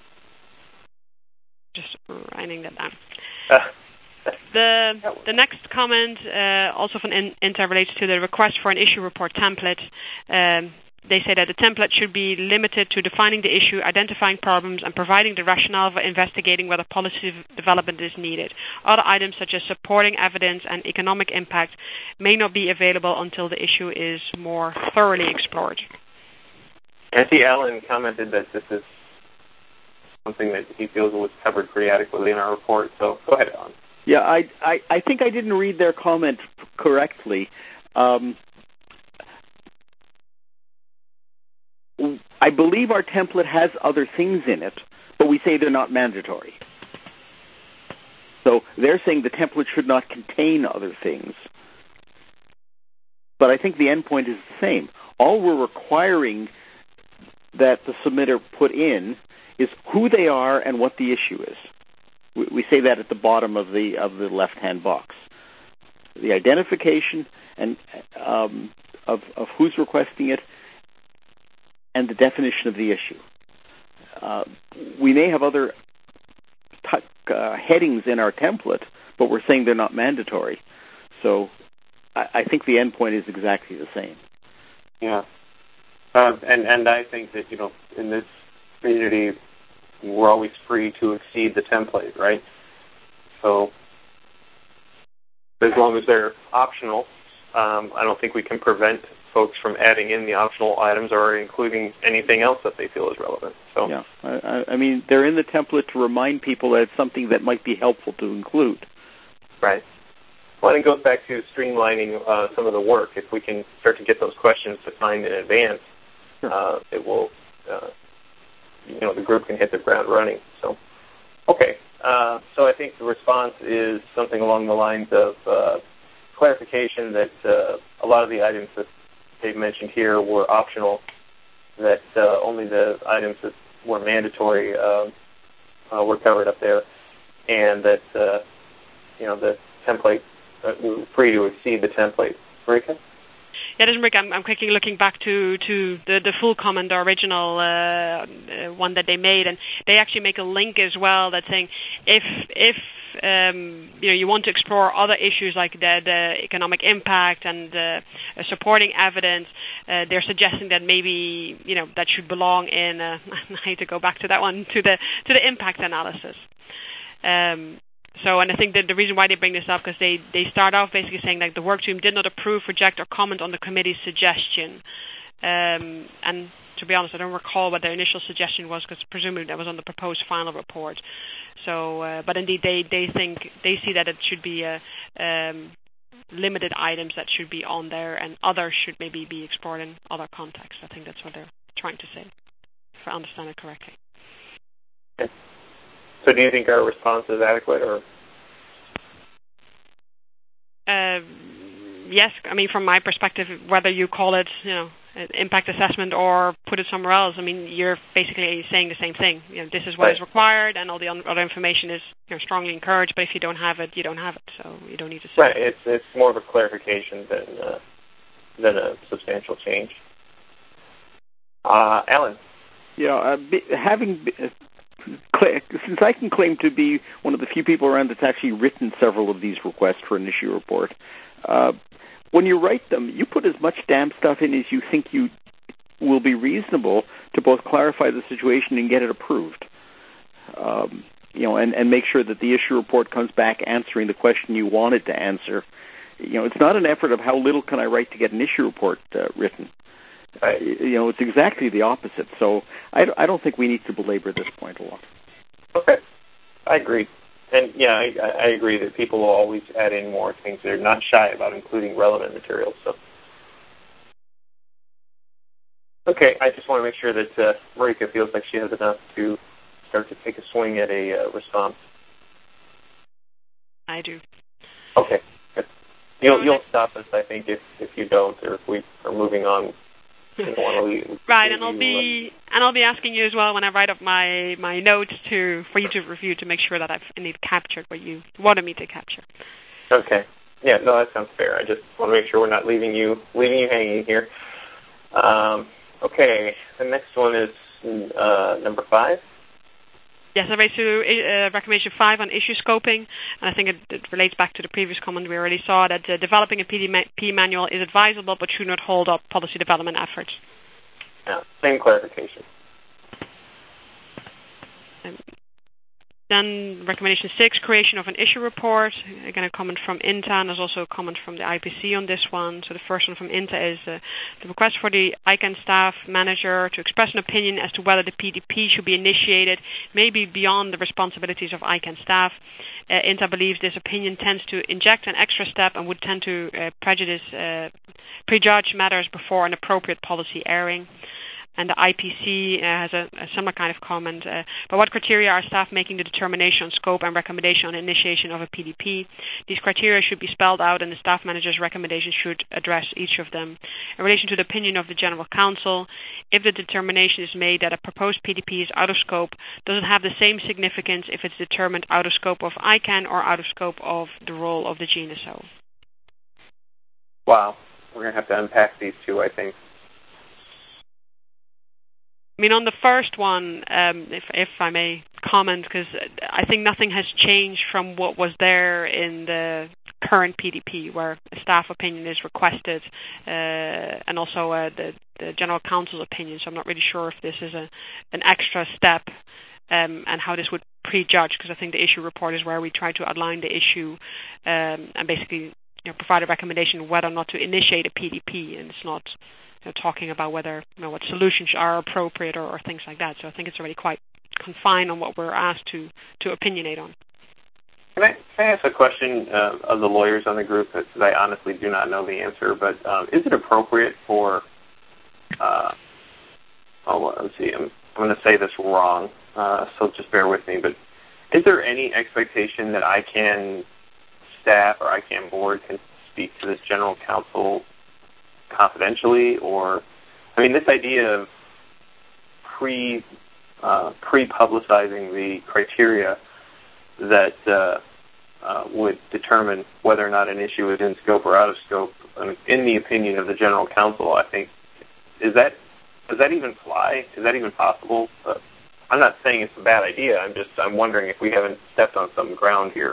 Just writing that down. Uh, The the next comment, uh, also from INTA, relates to the request for an issue report template. Um, they say that the template should be limited to defining the issue, identifying problems, and providing the rationale for investigating whether policy development is needed. Other items such as supporting evidence and economic impact may not be available until the issue is more thoroughly explored. Nancy Allen commented that this is something that he feels was covered pretty adequately in our report, so go ahead, Alan. Yeah, I, I, I think I didn't read their comment correctly. Um, I believe our template has other things in it, but we say they're not mandatory. So they're saying the template should not contain other things. But I think the endpoint is the same. All we're requiring that the submitter put in is who they are and what the issue is. We, we say that at the bottom of the of the left-hand box. The identification and um, of, of who's requesting it and the definition of the issue. Uh, we may have other t- uh, headings in our template, but we're saying they're not mandatory. So I, I think the endpoint is exactly the same. Yeah. Uh, and, and I think that, you know, in this community, we're always free to exceed the template, right? So as long as they're optional, um, I don't think we can prevent folks from adding in the optional items or including anything else that they feel is relevant. So yeah, I, I mean, they're in the template to remind people that it's something that might be helpful to include. Right. Well, and it goes back to streamlining uh, some of the work. If we can start to get those questions defined in advance, sure. uh, it will, uh, you know, the group can hit the ground running. So, okay. Uh, so I think the response is something along the lines of uh, clarification that uh, a lot of the items that they've mentioned here were optional, that uh, only the items that were mandatory uh, uh, were covered up there, and that, uh, you know, the template, uh, we were free to exceed the template. Marika? Yeah, this is Rick. I'm, I'm quickly looking back to, to the, the full comment, the original uh, uh, one that they made, and they actually make a link as well that's saying if if um, you know you want to explore other issues like the, the economic impact and uh, supporting evidence, uh, they're suggesting that maybe you know that should belong in. Uh, I hate to go back to that one to the to the impact analysis. Um, So, and I think that the reason why they bring this up, because they, they start off basically saying like the work team did not approve, reject, or comment on the committee's suggestion. Um, and to be honest, I don't recall what their initial suggestion was, because presumably that was on the proposed final report. So, uh, but indeed, they, they think they see that it should be a, um, limited items that should be on there, and others should maybe be explored in other contexts. I think that's what they're trying to say, if I understand it correctly. Okay. So do you think our response is adequate, or? Uh, yes, I mean, from my perspective, whether you call it, you know, impact assessment or put it somewhere else, I mean, you're basically saying the same thing. You know, this is what right. is required, and all the other information is, you know, strongly encouraged. But if you don't have it, you don't have it. So you don't need to say. Right. It's it's more of a clarification than uh, than a substantial change. Uh, Alan. Yeah, uh, be, having. Be, Since I can claim to be one of the few people around that's actually written several of these requests for an issue report, uh, when you write them, you put as much damn stuff in as you think you will be reasonable to both clarify the situation and get it approved. Um, you know, and, and make sure that the issue report comes back answering the question you wanted to answer. You know, it's not an effort of how little can I write to get an issue report uh, written. Uh, you know, it's exactly the opposite. So I, I don't think we need to belabor this point a lot. Okay. I agree. And, yeah, I, I agree that people will always add in more things. They're not shy about including relevant materials. So, okay, I just want to make sure that uh, Marika feels like she has enough to start to take a swing at a uh, response. I do. Okay. Good. You'll, you'll stop us, I think, if, if you don't, or if we are moving on. Right, and I'll be and I'll be asking you as well when I write up my, my notes to for you to review to make sure that I've indeed captured what you wanted me to capture. Okay. Yeah, no, that sounds fair. I just want to make sure we're not leaving you leaving you hanging here. Um, okay, the next one is uh, number five. Yes, I raised to uh, recommendation five on issue scoping, and I think it, it relates back to the previous comment we already saw, that uh, developing a P D P manual is advisable but should not hold up policy development efforts. Yeah, same clarification. Um, then recommendation six, creation of an issue report. Again, a comment from INTA, and there's also a comment from the I P C on this one. So the first one from INTA is uh, the request for the I CANN staff manager to express an opinion as to whether the P D P should be initiated, maybe beyond the responsibilities of I CANN staff. Uh, INTA believes this opinion tends to inject an extra step and would tend to uh, prejudice, uh, prejudge matters before an appropriate policy airing. And the I P C uh, has a, a similar kind of comment. Uh, but what criteria are staff making the determination on scope and recommendation on initiation of a P D P? These criteria should be spelled out, and the staff manager's recommendation should address each of them. In relation to the opinion of the General Counsel, if the determination is made that a proposed P D P is out of scope, does it have the same significance if it's determined out of scope of I CANN or out of scope of the role of the G N S O? Wow. We're going to have to unpack these two, I think. I mean, on the first one, um, if if I may comment, because I think nothing has changed from what was there in the current P D P, where a staff opinion is requested, uh, and also uh, the, the General Counsel's opinion. So I'm not really sure if this is a an extra step um, and how this would prejudge, because I think the issue report is where we try to outline the issue um, and basically you know, provide a recommendation whether or not to initiate a P D P, and it's not You know, talking about whether you know what solutions are appropriate or, or things like that. So I think it's already quite confined on what we're asked to, to opinionate on. Can I, can I ask a question uh, of the lawyers on the group, because I honestly do not know the answer, but um, is it appropriate for uh, oh, let's see, I'm, I'm going to say this wrong, uh, so just bear with me, but is there any expectation that I can, staff or I can board, can speak to this general counsel confidentially? Or, I mean, this idea of pre, uh, pre-publicizing the criteria that uh, uh, would determine whether or not an issue is in scope or out of scope, I mean, in the opinion of the general counsel, I think, is that, does that even fly? Is that even possible? Uh, I'm not saying it's a bad idea. I'm just, I'm wondering if we haven't stepped on some ground here.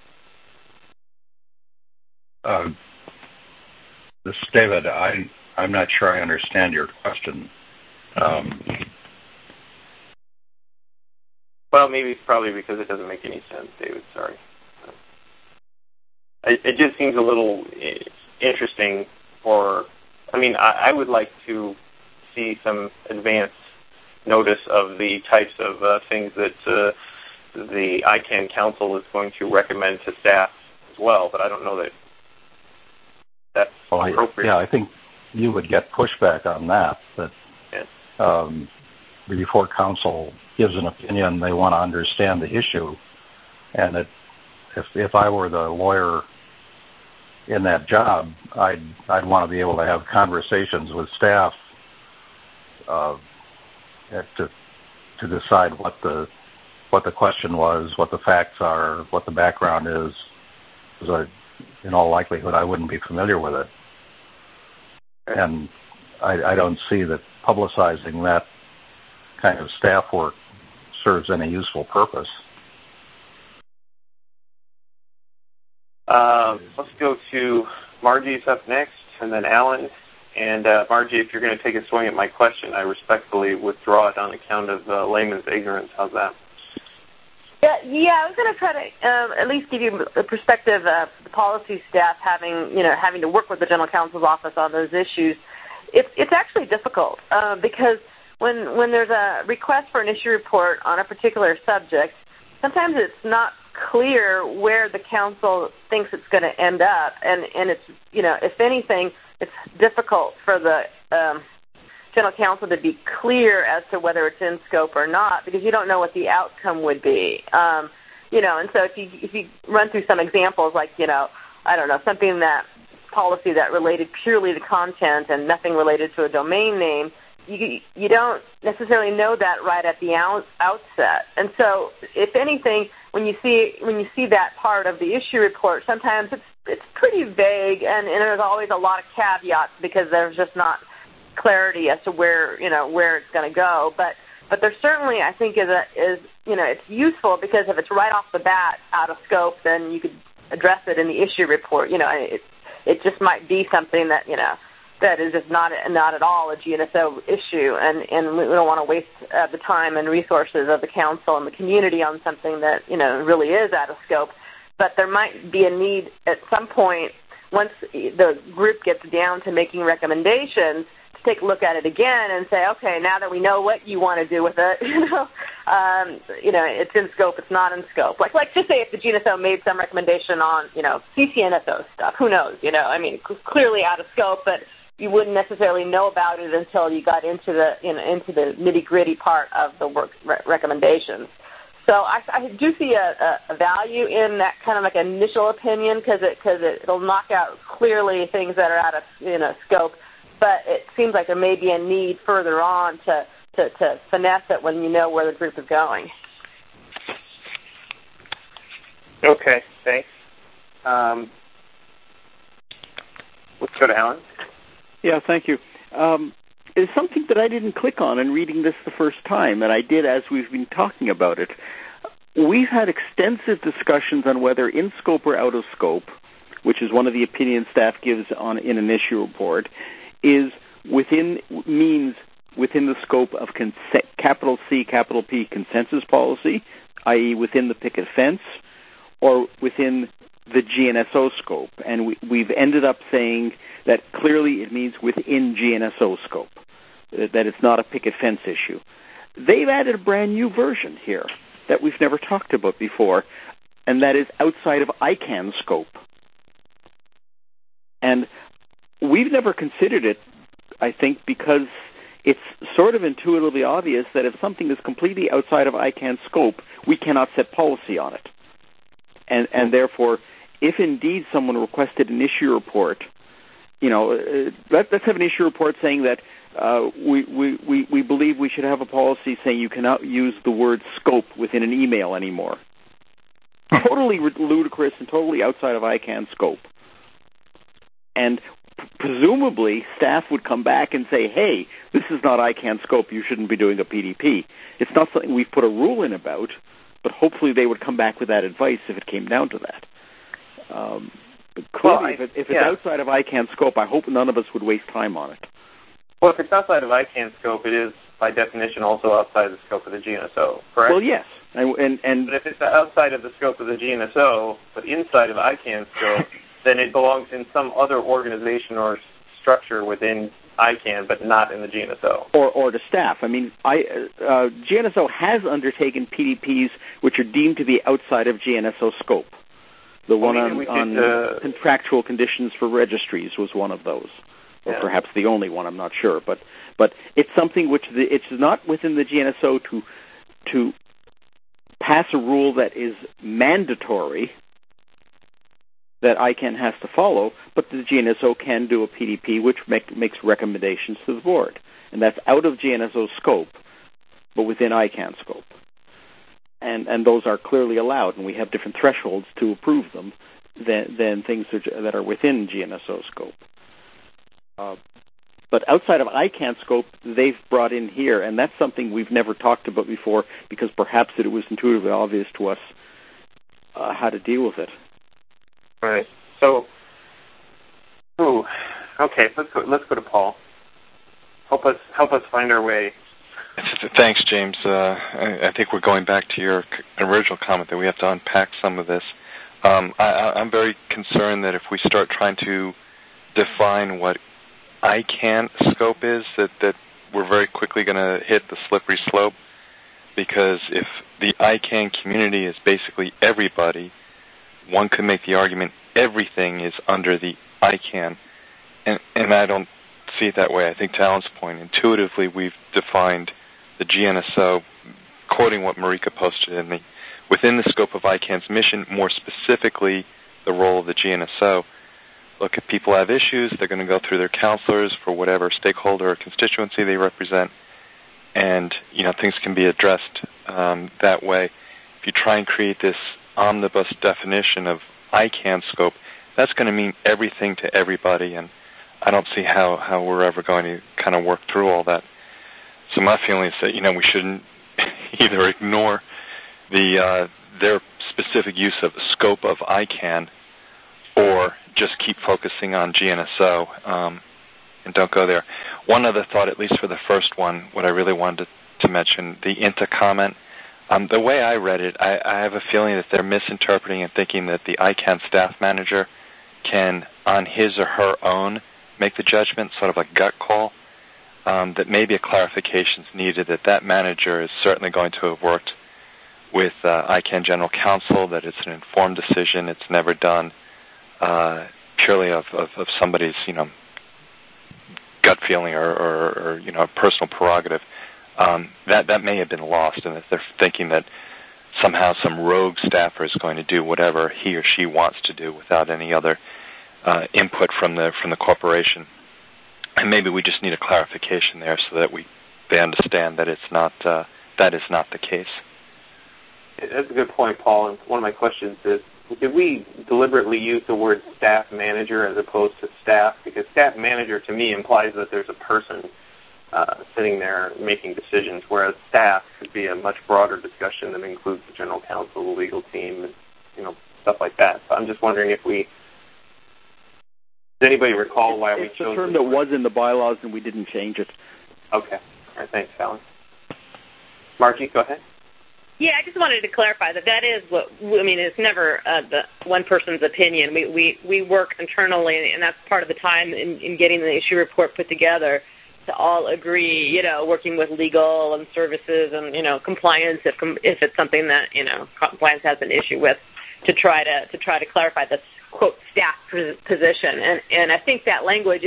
Uh, this is David. I, I'm not sure I understand your question. Um, well, maybe it's probably because it doesn't make any sense, David. Sorry. It, it just seems a little interesting. Or, I mean, I, I would like to see some advance notice of the types of uh, things that uh, the I CANN Council is going to recommend to staff as well, but I don't know that that's well, appropriate. Yeah, I think you would get pushback on that, that yes. um, before counsel gives an opinion, they want to understand the issue, and it, if if I were the lawyer in that job, I'd I'd want to be able to have conversations with staff uh, to to decide what the what the question was, what the facts are, what the background is. Because I, in all likelihood, I wouldn't be familiar with it, and I, I don't see that publicizing that kind of staff work serves any useful purpose. Uh, let's go to Margie's up next, and then Alan. And uh, Margie, if you're going to take a swing at my question, I respectfully withdraw it on account of uh, layman's ignorance. How's that? Yeah, yeah. I was going to try to um, at least give you the perspective of the policy staff having, you know, having to work with the General Counsel's office on those issues. It's it's actually difficult uh, because when when there's a request for an issue report on a particular subject, sometimes it's not clear where the council thinks it's going to end up, and and it's, you know, if anything, it's difficult for the um, general counsel to be clear as to whether it's in scope or not, because you don't know what the outcome would be. Um, you know, and so if you if you run through some examples, like, you know, I don't know, something that policy that related purely to content and nothing related to a domain name, you you don't necessarily know that right at the out, outset. And so, if anything, when you see when you see that part of the issue report, sometimes it's it's pretty vague, and, and there's always a lot of caveats because there's just not clarity as to where, you know, where it's going to go. But but there certainly, I think, is a is you know, it's useful because if it's right off the bat out of scope, then you could address it in the issue report. You know, it it just might be something that, you know, that is just not not at all a G N S O issue, and, and we don't want to waste uh, the time and resources of the council and the community on something that, you know, really is out of scope. But there might be a need at some point, once the group gets down to making recommendations, to take a look at it again and say, okay, now that we know what you want to do with it, you know, um, you know, it's in scope, it's not in scope. Like, like just say if the G N S O made some recommendation on, you know, C C N S O stuff, who knows, you know, I mean, clearly out of scope, but you wouldn't necessarily know about it until you got into the, you know, into the nitty-gritty part of the work re- recommendations. So I, I do see a, a, a value in that kind of like initial opinion because it, cause it, it'll knock out clearly things that are out of, you know, scope. But it seems like there may be a need further on to, to, to finesse it when you know where the group is going. Okay, thanks. Um, let's go to Alan. Yeah, thank you. Um, it's something that I didn't click on in reading this the first time, and I did as we've been talking about it. We've had extensive discussions on whether in scope or out of scope, which is one of the opinions staff gives on in an issue report, is within means within the scope of cons- capital C, capital P consensus policy, that is within the picket fence, or within the G N S O scope. And we, we've ended up saying that clearly it means within G N S O scope, that it's not a picket fence issue. They've added a brand new version here that we've never talked about before, and that is outside of I CANN scope. And we've never considered it, I think, because it's sort of intuitively obvious that if something is completely outside of I CAN's scope, we cannot set policy on it. And, and therefore, if indeed someone requested an issue report, you know, uh, let, let's have an issue report saying that uh, we, we, we, we believe we should have a policy saying you cannot use the word scope within an email anymore. Totally ludicrous and totally outside of I CAN's scope. And presumably, staff would come back and say, hey, this is not I CAN's scope, you shouldn't be doing a P D P. It's not something we've put a rule in about, but hopefully they would come back with that advice if it came down to that. Um, clearly, well, I, if, it, if yeah. it's outside of I CAN's scope, I hope none of us would waste time on it. Well, if it's outside of I CAN's scope, it is, by definition, also outside the scope of the G N S O, correct? Well, yes. And, and, and but if it's outside of the scope of the G N S O, but inside of I CAN's scope, then it belongs in some other organization or structure within I CAN, but not in the G N S O. Or, or to staff. I mean, I, uh, G N S O has undertaken P D Ps which are deemed to be outside of G N S O scope. The one well, on, could, on uh, contractual conditions for registries was one of those. Or yeah. perhaps the only one, I'm not sure. But but it's something which the, it's not within the G N S O to to pass a rule that is mandatory that I CAN has to follow, but the G N S O can do a P D P which make, makes recommendations to the board. And that's out of G N S O's scope, but within I CAN's scope. And and those are clearly allowed, and we have different thresholds to approve them than, than things that are within G N S O's scope. Uh, but outside of I CAN's scope, they've brought in here, and that's something we've never talked about before because perhaps it was intuitively obvious to us uh, how to deal with it. Right. So, ooh, okay. Let's go. Let's go to Paul. Help us. Help us find our way. Thanks, James. Uh, I, I think we're going back to your original comment that we have to unpack some of this. Um, I, I'm very concerned that if we start trying to define what I CAN scope is, that, that we're very quickly going to hit the slippery slope, because if the I CAN community is basically everybody, one could make the argument everything is under the I CAN, and, and I don't see it that way. I think to Alan's point, intuitively we've defined the G N S O, quoting what Marika posted in the, within the scope of I CAN's mission, more specifically the role of the G N S O. Look, if people have issues, they're going to go through their counselors for whatever stakeholder or constituency they represent, and you know things can be addressed um, that way. If you try and create this omnibus definition of I CAN scope, that's going to mean everything to everybody, and I don't see how, how we're ever going to kind of work through all that. So my feeling is that, you know, we shouldn't either ignore the uh, their specific use of scope of I CAN or just keep focusing on G N S O um, and don't go there. One other thought, at least for the first one, what I really wanted to, to mention, the I N T A comment. Um, the way I read it, I, I have a feeling that they're misinterpreting and thinking that the I CAN staff manager can, on his or her own, make the judgment, sort of a gut call, um, that maybe a clarification is needed, that that manager is certainly going to have worked with uh, I CAN General Counsel, that it's an informed decision, it's never done uh, purely of, of, of somebody's, you know, gut feeling or, or, or you know, personal prerogative. Um, that, that may have been lost, and if they're thinking that somehow some rogue staffer is going to do whatever he or she wants to do without any other uh, input from the from the corporation. And maybe we just need a clarification there so that we they understand that it's not uh, that is not the case. That's a good point, Paul. And one of my questions is, did we deliberately use the word staff manager as opposed to staff? Because staff manager to me implies that there's a person uh, sitting there making decisions, whereas staff could be a much broader discussion that includes the general counsel, the legal team, and, you know, stuff like that. So I'm just wondering if we, does anybody recall why it's we chose the term that was in the bylaws and we didn't change it. Okay. All right. Thanks, Alan. Margie, go ahead. Yeah, I just wanted to clarify that that is what, I mean, it's never uh, the one person's opinion. We, we, we work internally, and that's part of the time in, in getting the issue report put together to all agree, you know, working with legal and services and, you know, compliance if if it's something that, you know, compliance has an issue with, to try to to try to clarify this, quote, staff position. And, and I think that language is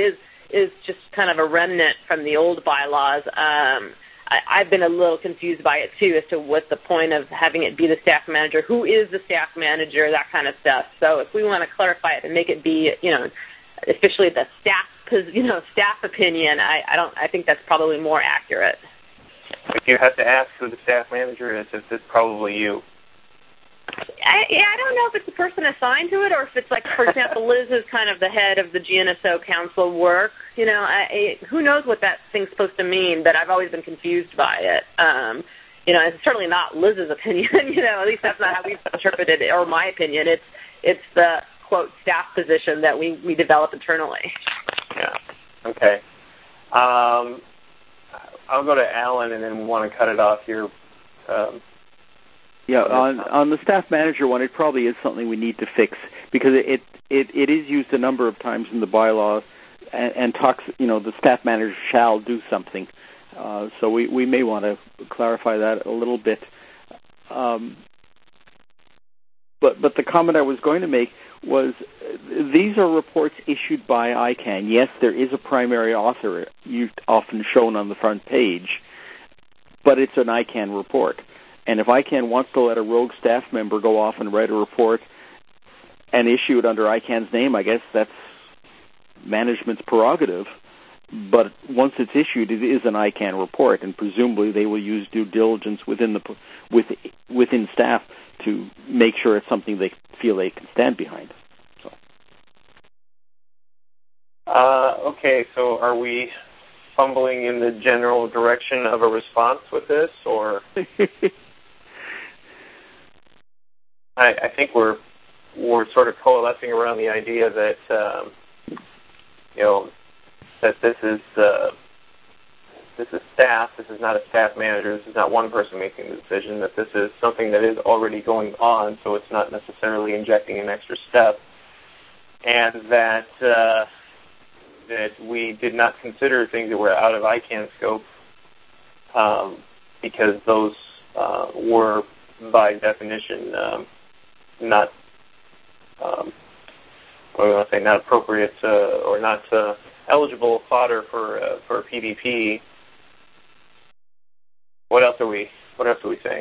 is just kind of a remnant from the old bylaws. Um, I, I've been a little confused by it, too, as to what the point of having it be the staff manager, who is the staff manager, that kind of stuff. So if we want to clarify it and make it be, you know, officially the staff, you know, staff opinion, I, I don't. I think that's probably more accurate. If you have to ask who the staff manager is, it's, it's probably you. I, yeah, I don't know if it's the person assigned to it or if it's like, for example, Liz is kind of the head of the G N S O Council work. You know, I, I, who knows what that thing's supposed to mean, but I've always been confused by it. Um, you know, it's certainly not Liz's opinion. You know, at least that's not how we've interpreted it, or my opinion. It's it's the, quote, staff position that we, we develop internally. Yeah. Okay. Um, I'll go to Alan and then we want to cut it off here. Um, Yeah, on on the staff manager one, it probably is something we need to fix because it it, it is used a number of times in the bylaws and, and talks, you know, the staff manager shall do something. Uh, so we, we may want to clarify that a little bit. Um, but but the comment I was going to make was these are reports issued by I CANN. Yes, there is a primary author, often shown on the front page, but it's an I CANN report. And if I CANN wants to let a rogue staff member go off and write a report and issue it under I CANN's name, I guess that's management's prerogative. But once it's issued, it is an I CANN report, and presumably they will use due diligence within the with, within staff to make sure it's something they feel they can stand behind. So. Uh, okay, so are we fumbling in the general direction of a response with this, or... I, I think we're we're sort of coalescing around the idea that um, you know that this is uh, this is staff. This is not a staff manager. This is not one person making the decision. That this is something that is already going on, so it's not necessarily injecting an extra step, and that uh, that we did not consider things that were out of I CANN scope um, because those uh, were by definition. Um, not, um, what do I want to say, not appropriate uh, or not uh, eligible fodder for uh, for P D P. What else are we? What else are we saying?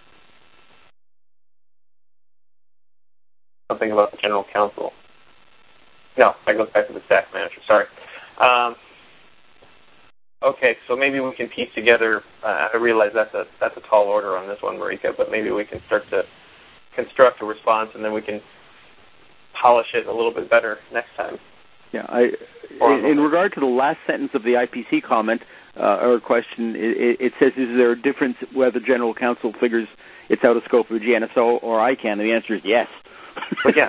Something about the general counsel. No, that goes back to the staff manager. Sorry. Um, okay, so maybe we can piece together. Uh, I realize that's a that's a tall order on this one, Marika, but maybe we can start to construct a response, and then we can polish it a little bit better next time. Yeah, I, in, in regard to the last sentence of the I P C comment uh, or question, it, it says, is there a difference whether general counsel figures it's out of scope of G N S O or I CANN? And the answer is yes. But yeah.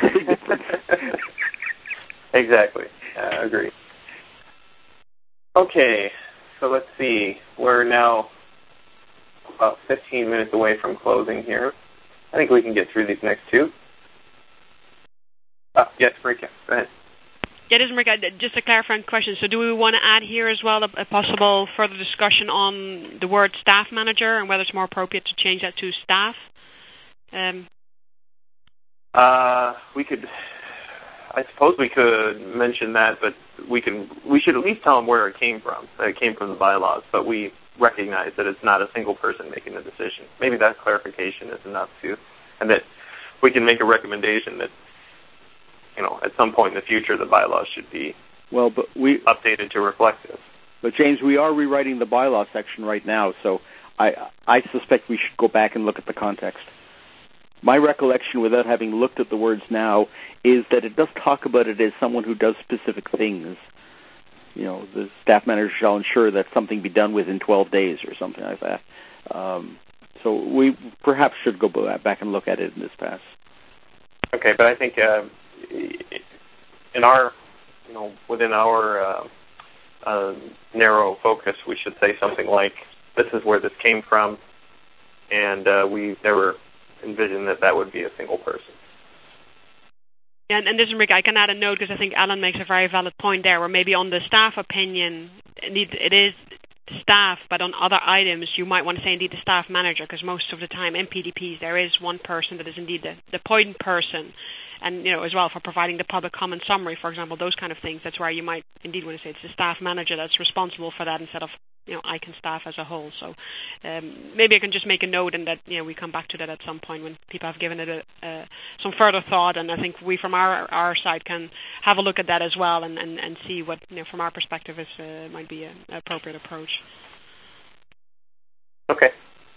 Exactly. I uh, agree. Okay, so let's see. We're now about fifteen minutes away from closing here. I think we can get through these next two. Uh, yes, Marika, go ahead. Yeah, this is Marika. Just a clarifying question. So do we want to add here as well a, a possible further discussion on the word staff manager and whether it's more appropriate to change that to staff? Um, uh, we could, I suppose we could mention that, but we can. We should at least tell them where it came from. That it came from the bylaws, but we recognize that it's not a single person making the decision. Maybe that clarification is enough too, and that we can make a recommendation that, you know, at some point in the future the bylaws should be well, but we updated to reflect this. But James, we are rewriting the bylaw section right now, so I I suspect we should go back and look at the context. My recollection, without having looked at the words now, is that it does talk about it as someone who does specific things. You know, the staff manager shall ensure that something be done within twelve days or something like that. Um, so we perhaps should go back and look at it in this pass. Okay, but I think uh, in our, you know, within our uh, uh, narrow focus, we should say something like, this is where this came from, and uh, we never envisioned that that would be a single person. And, and this is Rick, I can add a note because I think Alan makes a very valid point there, where maybe on the staff opinion, indeed it is staff, but on other items you might want to say indeed the staff manager, because most of the time in P D Ps there is one person that is indeed the, the point person. and you know as well for providing the public comment summary, for example, those kind of things. That's where you might indeed want to say it's the staff manager that's responsible for that instead of you know I C A N staff as a whole. So um, maybe I can just make a note and that you know we come back to that at some point when people have given it a, uh, some further thought, and I think we from our our side can have a look at that as well and, and, and see what you know from our perspective is uh, might be an appropriate approach. Okay.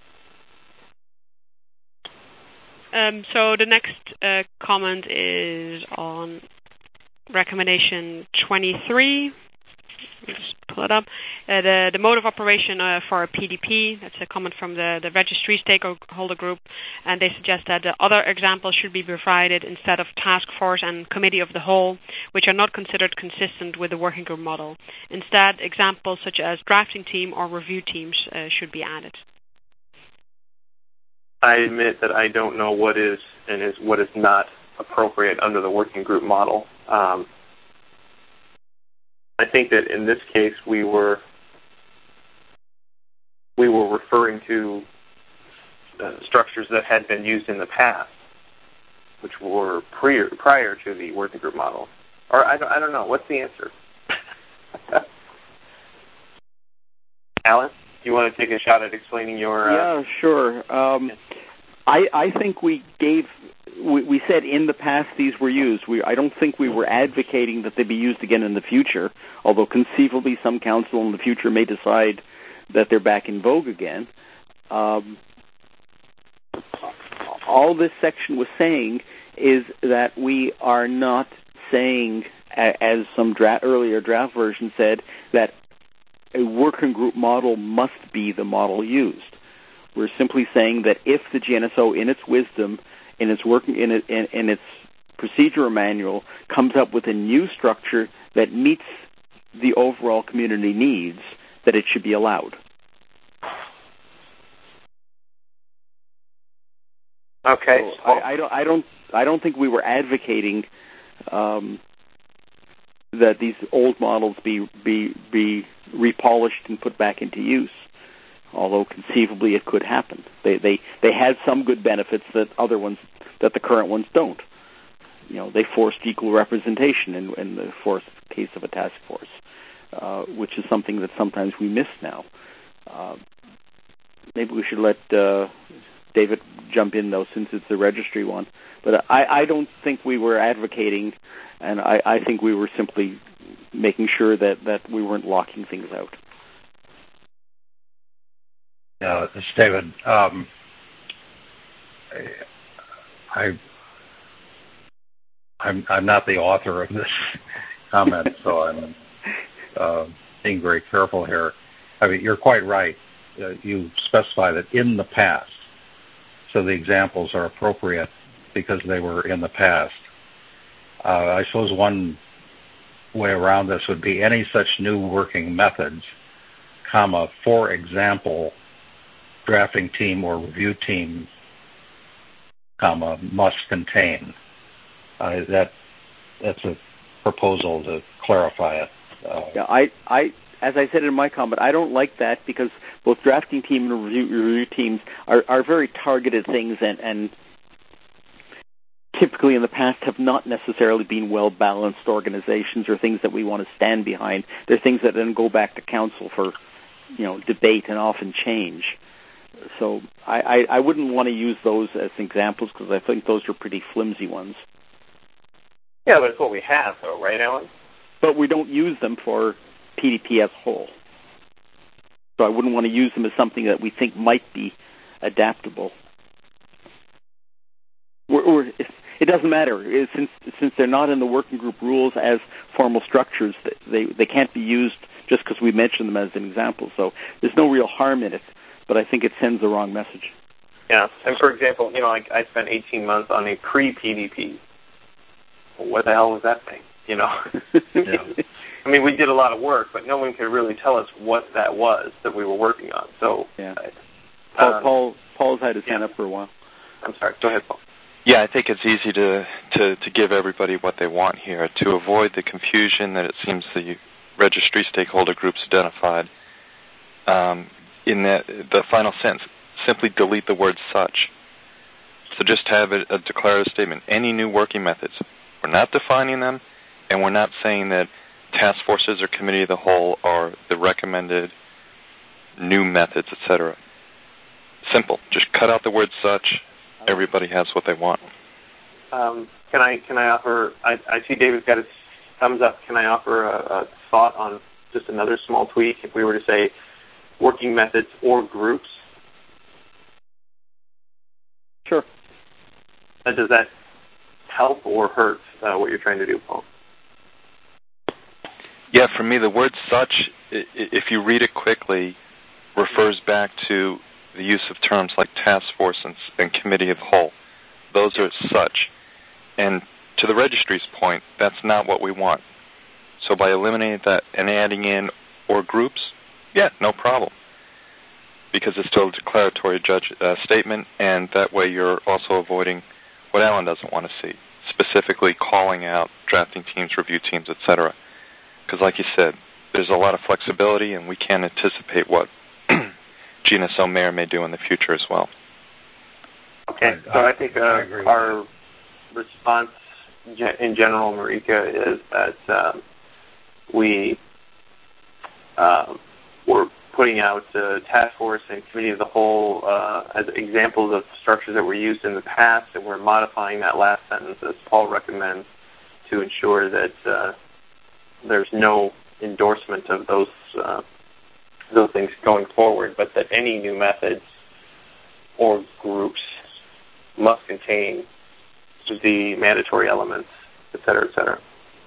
Um, so the next uh, comment is on recommendation twenty-three. Let me just pull it up. Uh, the, the mode of operation uh, for a P D P, that's a comment from the, the registry stakeholder group, and they suggest that the other examples should be provided instead of task force and committee of the whole, which are not considered consistent with the working group model. Instead, examples such as drafting team or review teams uh, should be added. I admit that I don't know what is and is what is not appropriate under the working group model. Um, I think that in this case we were we were referring to uh, structures that had been used in the past, which were prior prior to the working group model. Or I don't, I don't know. What's the answer? Alan? You want to take a shot at explaining your... Uh... Yeah, sure. Um, I, I think we gave... We, we said in the past these were used. We, I don't think we were advocating that they be used again in the future, although conceivably some council in the future may decide that they're back in vogue again. Um, all this section was saying is that we are not saying, as some dra- earlier draft version said, that a working group model must be the model used. We're simply saying that if the G N S O, in its wisdom, in its working, in, it, in, in its procedure manual, comes up with a new structure that meets the overall community needs, that it should be allowed. Okay. So I, I don't. I don't. I don't think we were advocating um, that these old models be be be repolished and put back into use, although conceivably it could happen. They they they had some good benefits that other ones that the current ones don't. You know, they forced equal representation in, in the force case of a task force, uh, which is something that sometimes we miss now. Uh, maybe we should let uh, David jump in, though, since it's the registry one. But I, I don't think we were advocating, and I, I think we were simply making sure that, that we weren't locking things out. Yeah, it's David. Um, I, I'm, I'm not the author of this comment, so I'm uh, being very careful here. I mean, you're quite right. Uh, you specify that in the past, so the examples are appropriate because they were in the past. Uh, I suppose one way around this would be any such new working methods, comma, for example, drafting team or review team, comma, must contain. Uh, that that's a proposal to clarify it. Uh, yeah, I, I, as I said in my comment, I don't like that because both drafting team and review, review teams are, are very targeted things, and, and typically in the past have not necessarily been well-balanced organizations or things that we want to stand behind. They're things that then go back to council for, you know, debate and often change. So I, I, I wouldn't want to use those as examples because I think those are pretty flimsy ones. Yeah, but it's what we have, though, right, Alan? But we don't use them for P D P as a whole. So I wouldn't want to use them as something that we think might be adaptable. We're, we're, it doesn't matter. It, since since they're not in the working group rules as formal structures, they, they can't be used just because we mention them as an example. So there's no real harm in it, but I think it sends the wrong message. Yeah, and for example, you know, I, I spent eighteen months on a pre-P D P. What the hell was that thing? You know, yeah. I mean, we did a lot of work, but no one could really tell us what that was that we were working on. So, yeah. uh, Paul, Paul, Paul's had his hand yeah. up for a while. I'm sorry. Go ahead, Paul. Yeah, I think it's easy to, to, to give everybody what they want here to avoid the confusion that it seems the registry stakeholder groups identified. Um, in that the final sentence, simply delete the word "such." So just have a, a declarative statement. Any new working methods. We're not defining them, and we're not saying that task forces or committee of the whole are the recommended new methods, et cetera. Simple. Just cut out the word such. Everybody has what they want. Um, can I can I offer? I, I see David's got his thumbs up. Can I offer a, a thought on just another small tweak? If we were to say working methods or groups. Sure. Uh, does that help or hurt uh, what you're trying to do, Paul? Yeah, for me, the word such, if you read it quickly, refers back to the use of terms like task force and, and committee of whole. Those are such. And to the registry's point, that's not what we want. So by eliminating that and adding in or groups, yeah, no problem. Because it's still a declaratory judge uh, statement, and that way you're also avoiding what Alan doesn't want to see, specifically calling out drafting teams, review teams, et cetera. Because like you said, there's a lot of flexibility, and we can't anticipate what G N S O may or may do in the future as well. Okay, so I think uh, I our response in general, Marika, is that um, we uh, we're putting out uh, task force and committee of the whole uh, as examples of structures that were used in the past, and we're modifying that last sentence as Paul recommends to ensure that uh, there's no endorsement of those uh, those things going forward, but that any new methods or groups must contain the mandatory elements, et cetera, et cetera.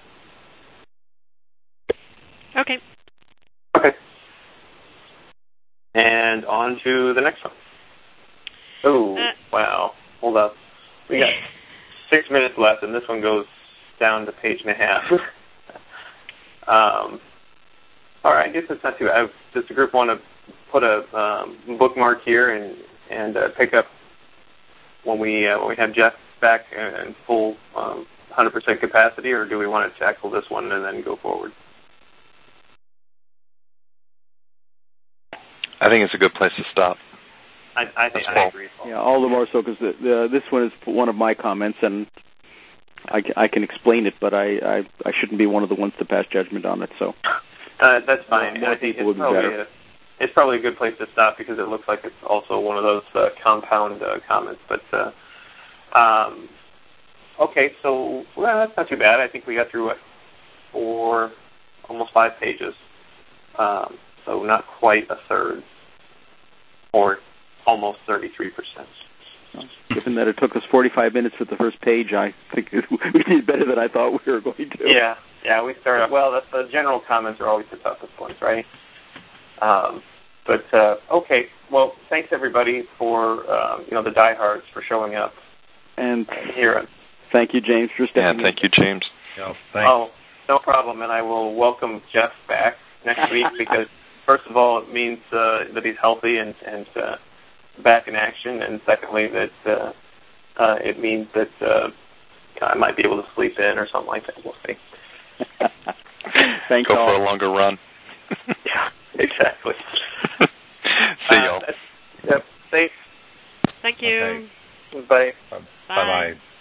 Okay. Okay. And on to the next one. Oh, uh, wow. Hold up. We got six minutes left, and this one goes down to page and a half. um, all right, I guess it's not too bad. Does the group want to put a um, bookmark here and, and uh, pick up when we uh, when we have Jeff back in full um, one hundred percent capacity, or do we want to tackle this one and then go forward? I think it's a good place to stop. I, I think I agree. Yeah, all the more so because this one is one of my comments, and I, I can explain it, but I, I I shouldn't be one of the ones to pass judgment on it. So uh, that's fine. More I think people it's would be probably better. a, it's probably a good place to stop because it looks like it's also one of those uh, compound uh, comments. But uh, um, okay, so well, that's not too bad. I think we got through it four, almost five pages. Um, so not quite a third, or almost thirty-three percent. Well, given that it took us forty-five minutes for the first page, I think we did better than I thought we were going to. Yeah, yeah, we started. Well, the, the general comments are always the toughest ones, right? Um, but uh, okay, well, thanks everybody for um, you know the diehards for showing up and here. Thank you, James, for stepping in. Yeah, thank you, James. No, thanks. Oh, no problem, and I will welcome Jeff back next week because first of all, it means uh, that he's healthy and and uh, back in action, and secondly, that uh, uh, it means that uh, I might be able to sleep in or something like that. We'll see. Thanks Go all. for a longer run. Yeah, exactly. See uh, y'all. Yep. Thanks. Thank you. Okay. Bye. Bye. Bye. Bye.